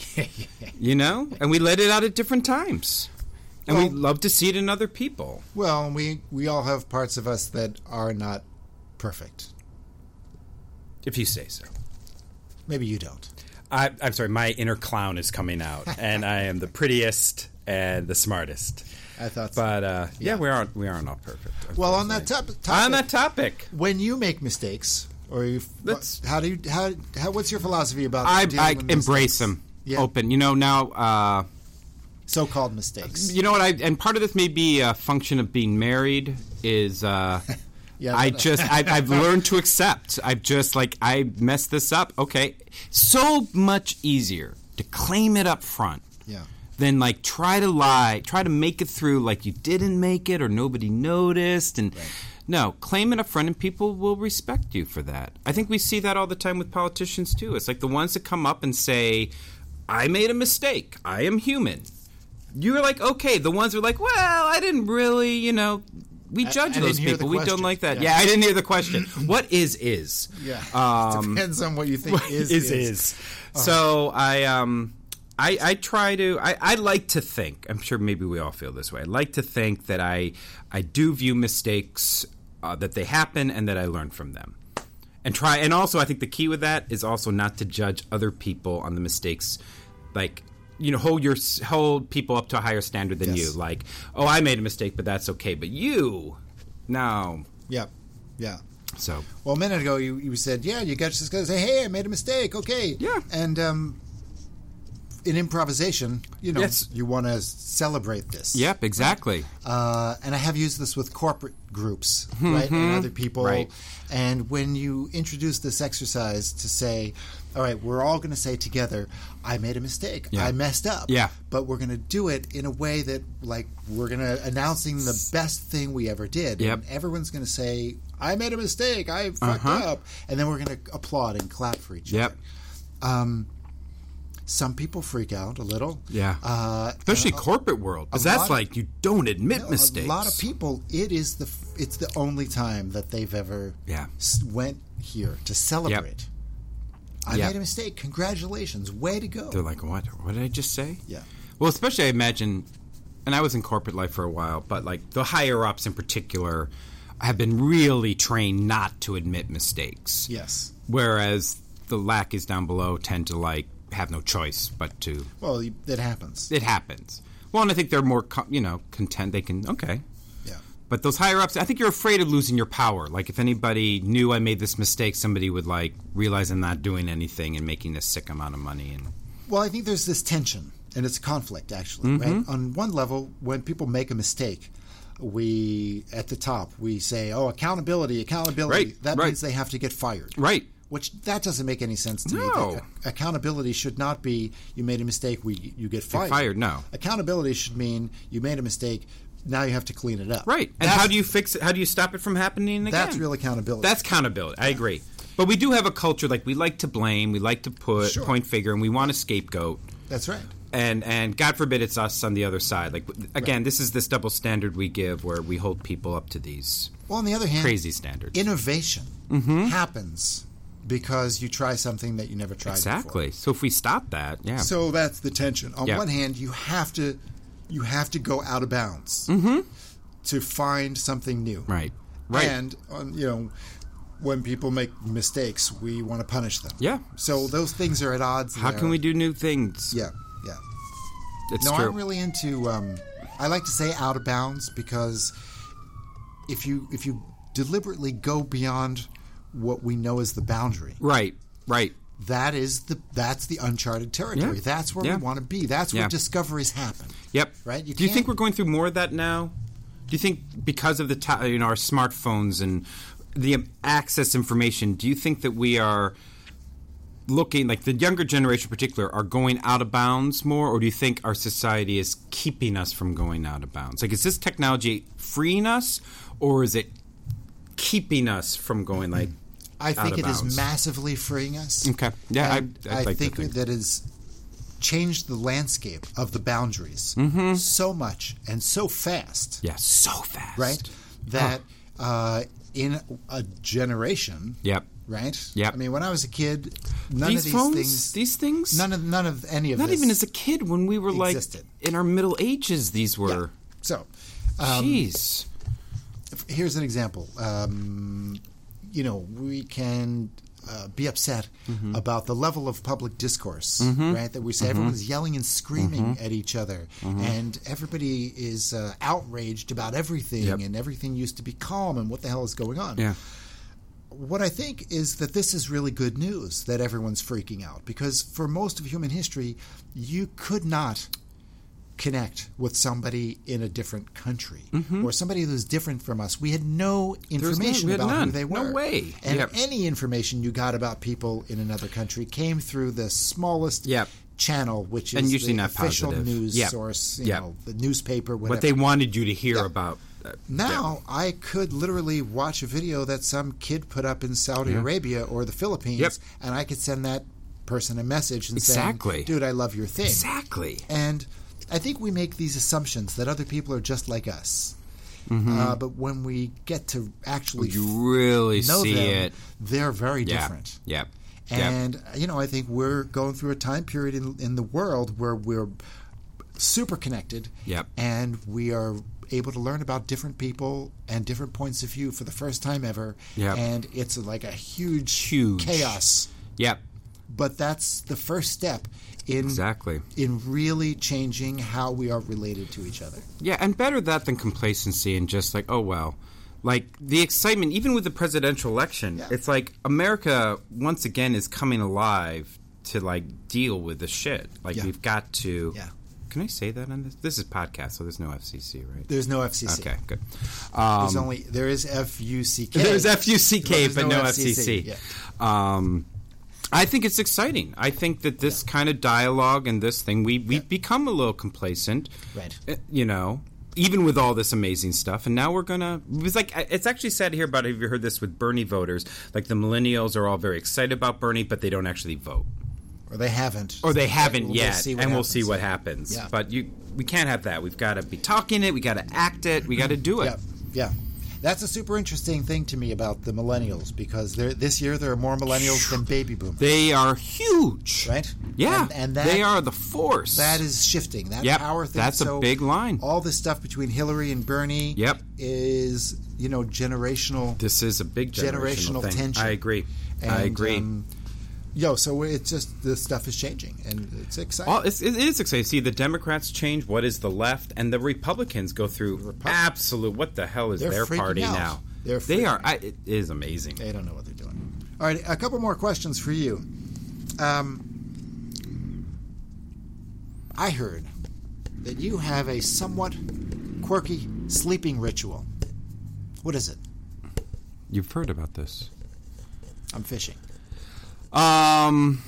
You know? And we let it out at different times. And we Well- love to see it in other people. Well, we, we all have parts of us that are not perfect. If you say so. Maybe you don't. I, I'm sorry, my inner clown is coming out, and I am the prettiest and the smartest. I thought so. But uh, yeah, Yeah. we aren't we aren't all perfect. Well, on that top, topic, on that topic, when you make mistakes, or you, Let's- how do you how, how what's your philosophy about I, dealing I with embrace mistakes? them. Yeah. Open. You know now. Uh, So-called mistakes. you know what? I and part of this may be a function of being married. Is uh, Yeah, I that- just I, I've learned to accept. I've just like I messed this up. Okay, so much easier to claim it up front. Yeah. Then like try to lie, try to make it through like you didn't make it or nobody noticed, and no, claim it up front and people will respect you for that. I think we see that all the time with politicians too. It's like the ones that come up and say, "I made a mistake. I am human." You're like, okay. The ones who are like, "Well, I didn't really," you know. We judge I those didn't hear the people. We don't question. like that. Yeah. Yeah, I didn't hear the question. What is is? Yeah. Um, Depends on what you think is is is. is. So I um I, I try to I, I like to think, I'm sure maybe we all feel this way. I like to think that I I do view mistakes uh, that they happen and that I learn from them. And try and also I think the key with that is also not to judge other people on the mistakes, like you know, hold your hold people up to a higher standard than Yes. you. Like, oh, I made a mistake, but that's okay. But you, no. Yeah. Yeah. So Well, a minute ago you, you said, yeah, you got just got to say, hey, I made a mistake. Okay. Yeah. And um, in improvisation, you know, Yes. you want to celebrate this. yep, exactly. Uh, and I have used this with corporate groups, right, and other people. Right. And when you introduce this exercise to say, all right, we're all going to say together, I made a mistake. Yeah. I messed up. Yeah. But we're going to do it in a way that, like, we're going to announcing the best thing we ever did. Yep. And everyone's going to say, I made a mistake. I fucked Uh-huh. up. And then we're going to applaud and clap for each Yep. other. Um, some people freak out a little. Yeah. Uh, Especially and a- corporate world. Because a lot that's of- like, you don't admit no, mistakes. A lot of people, it is the f- it's the only time that they've ever Yeah. s- went here to celebrate. I Yep. made a mistake. Congratulations. Way to go. They're like, what? What did I just say? Yeah. Well, especially I imagine, and I was in corporate life for a while, but like the higher ups in particular have been really trained not to admit mistakes. Yes. Whereas the lackeys down below tend to like have no choice but to. Well, it happens. It happens. Well, and I think they're more, co- you know, content. They can, okay. Yeah. But those higher ups, I think you're afraid of losing your power. Like if anybody knew I made this mistake, somebody would like realize I'm not doing anything and making this sick amount of money. And Well, I think there's this tension, and it's a conflict, actually. Mm-hmm. Right? On one level, when people make a mistake, we, at the top, we say, oh, accountability, accountability. Right, That right. means they have to get fired. right. Which, that doesn't make any sense to me. No. That accountability should not be, you made a mistake, we you get fired. fired, no. Accountability should mean, you made a mistake, now you have to clean it up. Right. And That's- how do you fix it? How do you stop it from happening again? That's real accountability. That's accountability. I agree. But we do have a culture like we like to blame, we like to put Sure. point finger, and we want a scapegoat. That's right. And and God forbid it's us on the other side. Like again, Right. this is this double standard we give where we hold people up to these Well, on the other hand, crazy standards. innovation Mm-hmm. happens because you try something that you never tried before. Exactly. So if we stop that, yeah. So that's the tension. On Yeah. one hand, you have to you have to go out of bounds Mm-hmm. to find something new. right. Right. And on, you know, when people make mistakes, we want to punish them. Yeah. So those things are at odds. How there. can we do new things? Yeah, yeah. It's no, true. I'm really into. Um, I like to say out of bounds because if you if you deliberately go beyond what we know as the boundary, Right. Right. that is the that's the uncharted territory. Yeah. That's where Yeah. we want to be. That's where Yeah. discoveries happen. Yep. Right? You Do you think can't- we're going through more of that now? Do you think because of the ti you know our smartphones and the um, access information, do you think that we are looking like the younger generation in particular are going out of bounds more, or do you think our society is keeping us from going out of bounds? Like, is this technology freeing us, or is it keeping us from going like? I think out of it is bounds? massively freeing us. Okay. Yeah, And I- I'd like to think, think. that has changed the landscape of the boundaries Mm-hmm. so much and so fast. Yeah, so fast. Right? That uh, in a generation, Yep. right? Yep. I mean, when I was a kid, none These of these phones, things, these things, none of none of any of not this even as a kid when we were like existed. in our middle ages. These Yeah. were. So, um, Jeez. if- here's an example. Um, you know, we can uh, be upset Mm-hmm. about the level of public discourse, right? That we say everyone's yelling and screaming Mm-hmm. at each other, and everybody is uh, outraged about everything, Yep. and everything used to be calm, and what the hell is going on? Yeah. What I think is that this is really good news that everyone's freaking out, because for most of human history, you could not connect with somebody in a different country or somebody who's different from us. We had no information we had about none. who they No were. way. And Yep. any information you got about people in another country came through the smallest Yep. channel, which is And usually the not official positive. news Yep. source, you Yep. know, the newspaper, whatever. What they wanted you to hear Yeah. about. Uh, Now, I could literally watch a video that some kid put up in Saudi Yeah. Arabia or the Philippines, Yep. and I could send that person a message and Exactly. say, dude, I love your thing. Exactly. And I think we make these assumptions that other people are just like us. Mm-hmm. Uh, but when we get to actually You really know see them, it. they're very Yeah. different. Yep. Yep. And, you know, I think we're going through a time period in, in the world where we're super connected. Yep. And we are able to learn about different people and different points of view for the first time ever. Yep. And it's like a huge, Huge. chaos. Yep. But that's the first step in Exactly. in really changing how we are related to each other. Yeah, and better that than complacency and just like, oh, well. Like, the excitement, even with the presidential election, Yeah. it's like America, once again, is coming alive to, like, deal with the shit. Like, Yeah. we've got to... Yeah. Can I say that on this? This is podcast, so there's no F C C, right? There's no F C C. Okay, good. There's Um, only there is F U C K. there's F U C K, There's but no, no F C C. Yeah. Um, I think it's exciting. I think that this kind of dialogue and this thing, we, we've Yeah. become a little complacent. Right. Uh, You know, even with all this amazing stuff, and now we're gonna. It was like it's actually sad to hear about. Have you heard this with Bernie voters? Like the millennials are all very excited about Bernie, but they don't actually vote, or they haven't, or they haven't we'll yet, see and happens. we'll see what happens. Yeah. But you, we can't have that. We've got to be talking it. We got to act it. We got to do it. Yeah, yeah. That's a super interesting thing to me about the millennials because this year there are more millennials than baby boomers. They are huge, right? Yeah, and, and that, they are the force. That is shifting. That yep, power thing. That's so a big line. All this stuff between Hillary and Bernie. Yep. is you know generational. This is a big generational, generational thing. tension. I agree. And, I agree. Um, Yo, so it's just this stuff is changing, and it's exciting. Well, it's, it is exciting. See, the Democrats change. What is the left, and the Republicans go through Repub- absolute. What the hell is They're their freaking party out. now? They're they are. freaking I, it is amazing. They don't know what they're doing. All right, a couple more questions for you. Um, I heard that you have a somewhat quirky sleeping ritual. What is it? You've heard about this. I'm fishing. Um,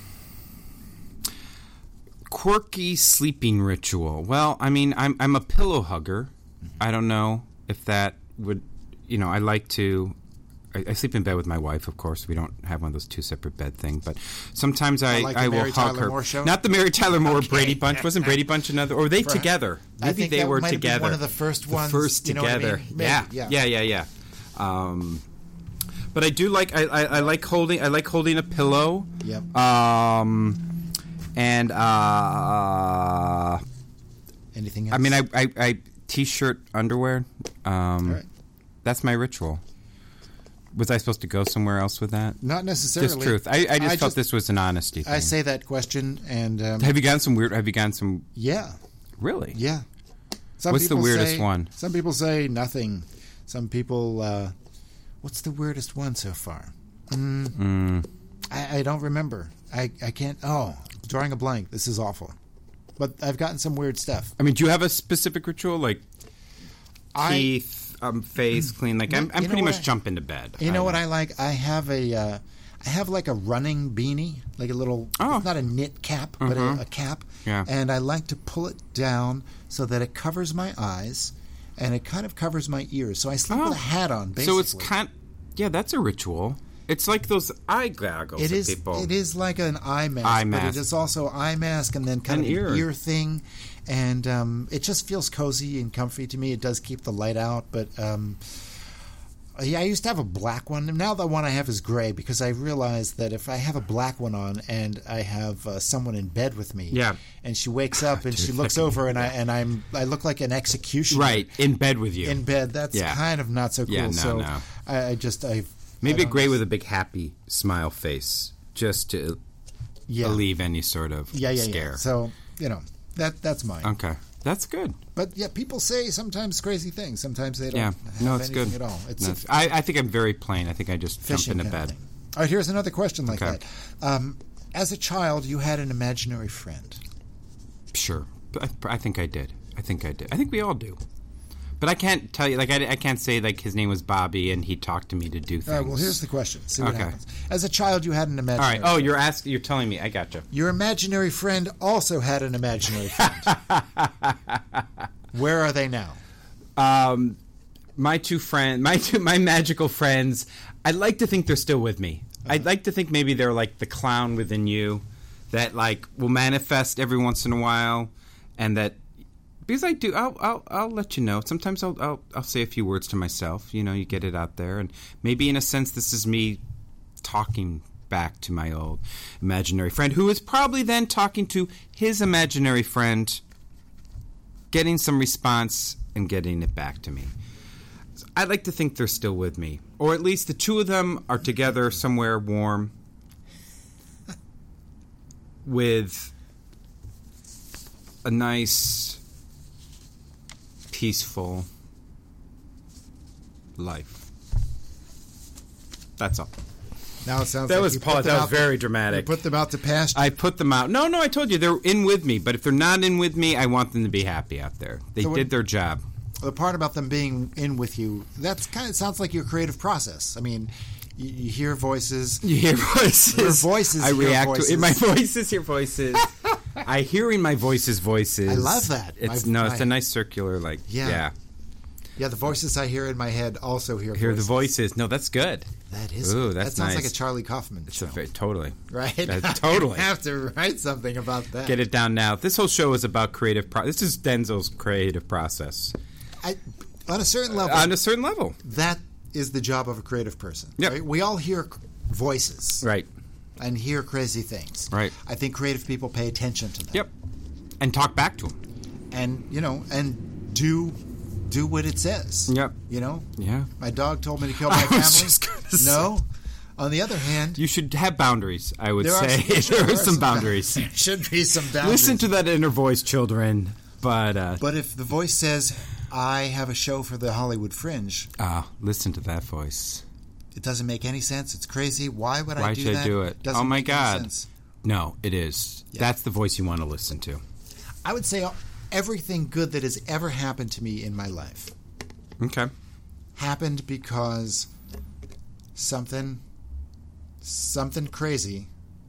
quirky sleeping ritual. Well, I mean, I'm I'm a pillow hugger. I don't know if that would, you know, I like to. I, I sleep in bed with my wife, of course. We don't have one of those two separate bed thing, but sometimes I, like I the will Mary hug Tyler her. Moore show? Not the Mary Tyler Moore Okay. Brady Bunch. Wasn't Brady Bunch another? Or were they For- together? Maybe I think they that were might have been together. one of the first The ones, first you know what I together. mean? Maybe, yeah. yeah. yeah, yeah, yeah, Um, but I do like I, I, I like holding I like holding a pillow. Yep. Um, and uh, Anything else? I mean I, I, I t-shirt underwear. Um, All right. That's my ritual. Was I supposed to go somewhere else with that? Not necessarily. Just truth. I, I just I felt just- this was an honesty thing. I say that question, and um, Have you gotten some weird? Have you gotten some? yeah, Really? yeah. Some What's the people weirdest say- one? Some people say nothing. Some people. Uh, what's the weirdest one so far? Mm, Mm. I, I don't remember. I, I can't. Oh, drawing a blank. This is awful. But I've gotten some weird stuff. I mean, do you have a specific ritual like I. teeth, um, face clean? Like I'm, You I'm know pretty what much I- jump into bed. You know I- what I like? I have a. Uh, I have like a running beanie, like a little. Oh. It's not a knit cap, but Mhm. a, a cap. Yeah. And I like to pull it down so that it covers my eyes, and it kind of covers my ears. So I sleep Oh. with a hat on. Basically, So it's kind. Yeah, that's a ritual. It's like those eye goggles It that is. people. It is like an eye mask, Eye but mask. it is also eye mask and then kind An of an ear. ear thing, and um, it just feels cozy and comfy to me. It does keep the light out, but um, yeah, I used to have a black one. Now the one I have is gray because I realized that if I have a black one on and I have uh, someone in bed with me, Yeah. and she wakes up and Dude, she looks that can be over and I and I'm I look like an executioner, Right, in bed with you. in bed. That's Yeah. kind of not so cool. Yeah, no, so no. I, I just I Maybe I a don't- gray with a big happy smile face, just to yeah. relieve any sort of Yeah, yeah, scare. yeah. So you know that that's mine. Okay, that's good. But yeah, people say sometimes crazy things. Sometimes they don't Yeah, have no, it's anything good. at all. It's No, a it's- I, I think I'm very plain. I think I just jump fishing into kind of bed. thing. All right, here's another question like Okay. that. Um, as a child, you had an imaginary friend. Sure, I, I think I did. I think I did. I think we all do. But I can't tell you. Like I, I can't say like his name was Bobby and he talked to me to do things. All right, well, here's the question. See what Okay. happens. As a child, you had an All imaginary right. Oh, friend. you're asking. You're telling me. I gotcha. Your imaginary friend also had an imaginary friend. Where are they now? Um, my two friends, my two, my magical friends. I'd like to think they're still with me. I'd like to think maybe they're like the clown within you, that like will manifest every once in a while, and that because I do, I'll I'll, I'll let you know. Sometimes I'll, I'll I'll say a few words to myself. You know, you get it out there, and maybe in a sense, this is me talking back to my old imaginary friend, who is probably then talking to his imaginary friend, getting some response and getting it back to me. So I'd like to think they're still with me, or at least the two of them are together somewhere warm with a nice, peaceful life. That's all. Now it sounds That like was you put Paul. them That was out- very You dramatic. put them out to pasture. I put them out. No, no, I told you they're in with me. But if they're not in with me, I want them to be happy out there. They So what- did their job. The part about them being in with you, that's kind of sounds like your creative process. I mean, you, you hear voices. You hear voices. Your voices I hear react voices. to it. My voices hear voices. I hear in my voices voices. I love that. It's My- no, it's my- a nice circular like Yeah. yeah. Yeah, the voices I hear in my head also hear Hear voices. the voices. No, that's good. That is. Ooh, That that's sounds nice. like a Charlie Kaufman It's show. a very, totally. Right? Uh, totally. I have to write something about that. Get it down now. This whole show is about creative pro- This is Denzel's creative process. I, on a certain level, On a certain level. that is the job of a creative person. Yep. Right? We all hear c- voices Right. and hear crazy things. Right. I think creative people pay attention to them. Yep. And talk back to him. And, you know, and do do what it says. Yep. You know? Yeah. My dog told me to kill my I family. was just gonna say. No. On the other hand, You should have boundaries, I would there are say. some, there there are some boundaries. There should be some boundaries. Listen to that inner voice, children. But, uh, But if the voice says, I have a show for the Hollywood Fringe, uh, listen to that voice. it doesn't make any sense. It's crazy. Why would I Why do should that? I do it? Doesn't Oh, my make any God. sense. No, it is. Yeah. That's the voice you want to listen to. I would say everything good that has ever happened to me in my life Okay. happened because something something crazy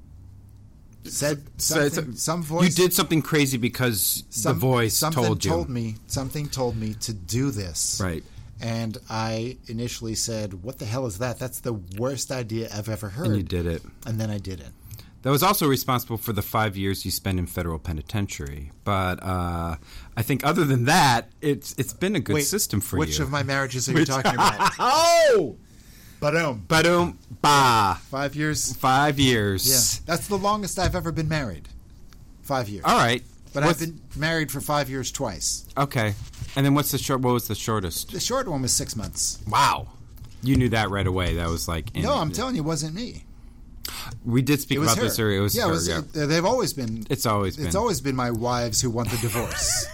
said So- something, so- some voice You did something crazy because some, the voice something told you. told me something told me to do this. Right. And I initially said, what the hell is that? That's the worst idea I've ever heard. And you did it. And then I did it. That was also responsible for the five years you spent in federal penitentiary. But uh, I think other than that, it's it's been a good Wait, system for which you. of my marriages are you Which- talking about? Oh! Ba-dum. Ba-dum, ba. Five years? Five years. Yeah. That's the longest I've ever been married. Five years. All right. But What's- I've been married for five years twice. Okay. And then what's the short? What was the shortest? The short one was six months. Wow. You knew that right away. That was like... No, I'm telling you, it wasn't me. We did speak It was about her. this earlier. It was yeah, her, it was, yeah. uh, they've always been. It's always been. It's always been my wives who want the divorce.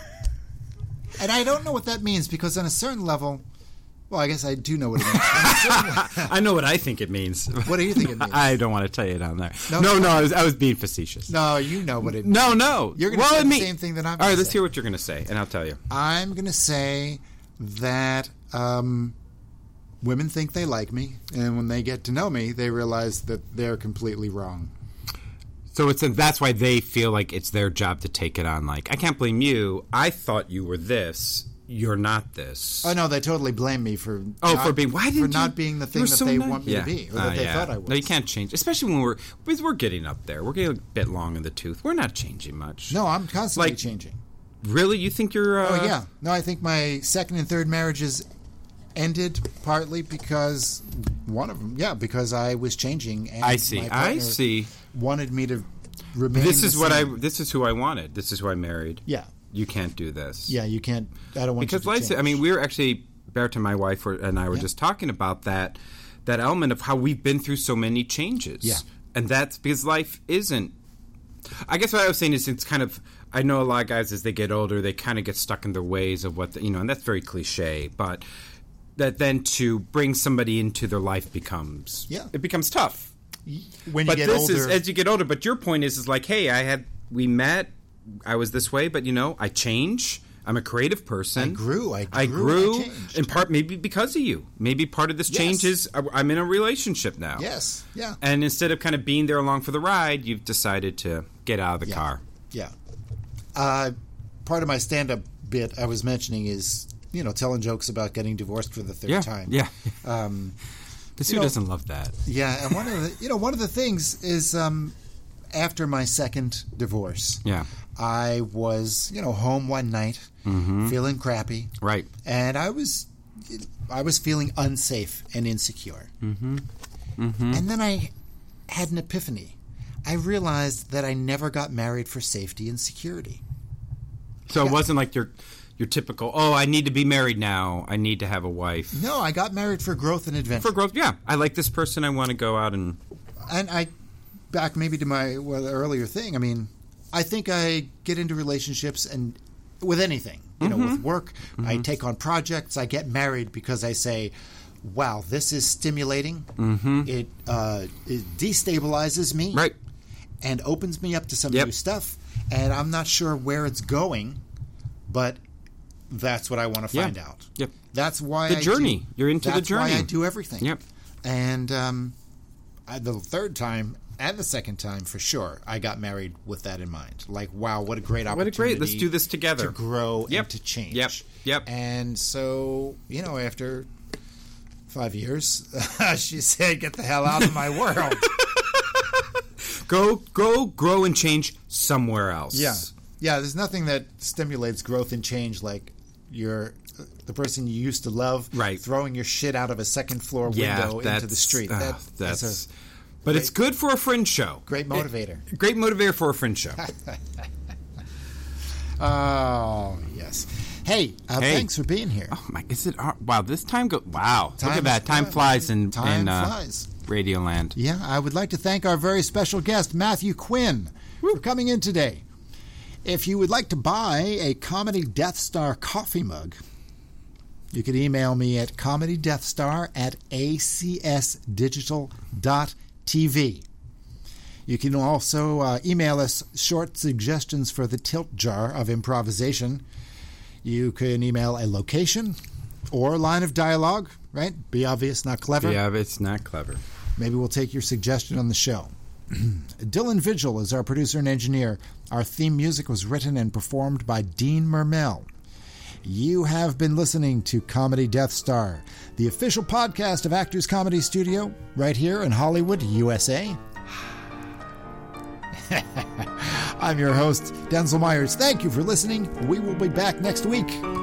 And I don't know what that means because on a certain level, well, I guess I do know what it means. On a certain le- I know what I think it means. What do you think it means? I don't want to tell you down there. No. No, no, I, was, I was being facetious. No, you know what it means. No, no. You're gonna well, say I the mean- same thing that I'm All gonna right, let's say. hear what you're going to say, and I'll tell you. I'm going to say that um, women think they like me, and when they get to know me, they realize that they're completely wrong. So it's that's why they feel like it's their job to take it on. Like, I can't blame you. I thought you were this. You're not this. Oh no, they totally blame me for Oh, not, for being why didn't for not you, being the you thing were that so they nice. want me yeah. to be, or Uh, that they yeah. thought I was. No, you can't change, especially when we're because we're getting up there. We're getting a bit long in the tooth. We're not changing much. No, I'm constantly Like- changing. Really, you think you're? Uh, Oh yeah, no, I think my second and third marriages ended partly because one of them, yeah, because I was changing. And I see. my I partner see. Wanted me to remain. This the is what I. same. This is who I wanted. This is who I married. Yeah, You can't do this. yeah, you can't. I don't want Because you to life. change. I mean, we were actually Berta, my wife, were, and I were Yeah. just talking about that. That element of how we've been through so many changes. Yeah. And that's because life isn't. I guess what I was saying is it's kind of. I know a lot of guys as they get older, they kind of get stuck in their ways of what the, you know, and that's very cliche. But that then to bring somebody into their life becomes. Yeah. It becomes tough. when you But get this older, is as you get older. But your point is, is like, hey, I had we met, I was this way, but you know, I change. I'm a creative person. I grew. I I grew, grew, I changed. in part maybe because of you. Maybe part of this Yes. change is I- I'm in a relationship now. yes, yeah, And instead of kind of being there along for the ride, you've decided to get out of the Yeah. car. yeah. Uh, part of my stand-up bit I was mentioning is you know telling jokes about getting divorced for the third Yeah, time. yeah. Um, This you who know- doesn't love that? Yeah, and one of the you know one of the things is um, after my second divorce, Yeah, I was you know home one night feeling crappy, right. and I was I was feeling unsafe and insecure. Mm-hmm. Mm-hmm. And then I had an epiphany. I realized that I never got married for safety and security. So Yeah. it wasn't like your your typical. Oh, I need to be married now. I need to have a wife. No, I got married for growth and adventure. For growth, yeah. I like this person. I want to go out and And I, back maybe to my well, earlier thing, I mean, I think I get into relationships and with anything, you know, with work, I take on projects, I get married because I say, wow, this is stimulating. Mm-hmm. It, uh, it destabilizes me. right. And opens me up to some Yep. new stuff. And I'm not sure where it's going, but that's what I want to Yeah. find out. Yep. That's why The I journey. do- You're into the that's why journey. I do everything. Yep. And um, I, the third time, and the second time, for sure, I got married with that in mind. Like, wow, what a great opportunity. What a great, let's do this together. To grow yep. and to change. Yep, yep. And so, you know, after five years, she said, get the hell out of my world. Go, go, grow and change somewhere else. Yeah. Yeah, there's nothing that stimulates growth and change like your the person you used to love right. throwing your shit out of a second floor yeah, window into the street. Uh, that, that's, that's a but great, it's good for a fringe show. Great motivator. It, great motivator for a fringe show. Oh, yes. Hey, uh, hey, thanks for being here. Oh my, is it? Uh, wow, this time go. Wow, time look at that. Time flies in time in uh, flies. Radioland. Yeah, I would like to thank our very special guest, Matthew Quinn, Woo. for coming in today. If you would like to buy a Comedy Death Star coffee mug, you can email me at comedydeathstar at a c s digital dot t v. You can also uh, email us short suggestions for the tilt jar of improvisation. You can email a location or a line of dialogue, right? Be obvious, not clever. Yeah, it's not clever. Maybe we'll take your suggestion on the show. Dylan Vigil is our producer and engineer. Our theme music was written and performed by Dean Mermel. You have been listening to Comedy Death Star, the official podcast of Actors Comedy Studio, right here in Hollywood, U S A. I'm your host, Denzel Myers. Thank you for listening. We will be back next week.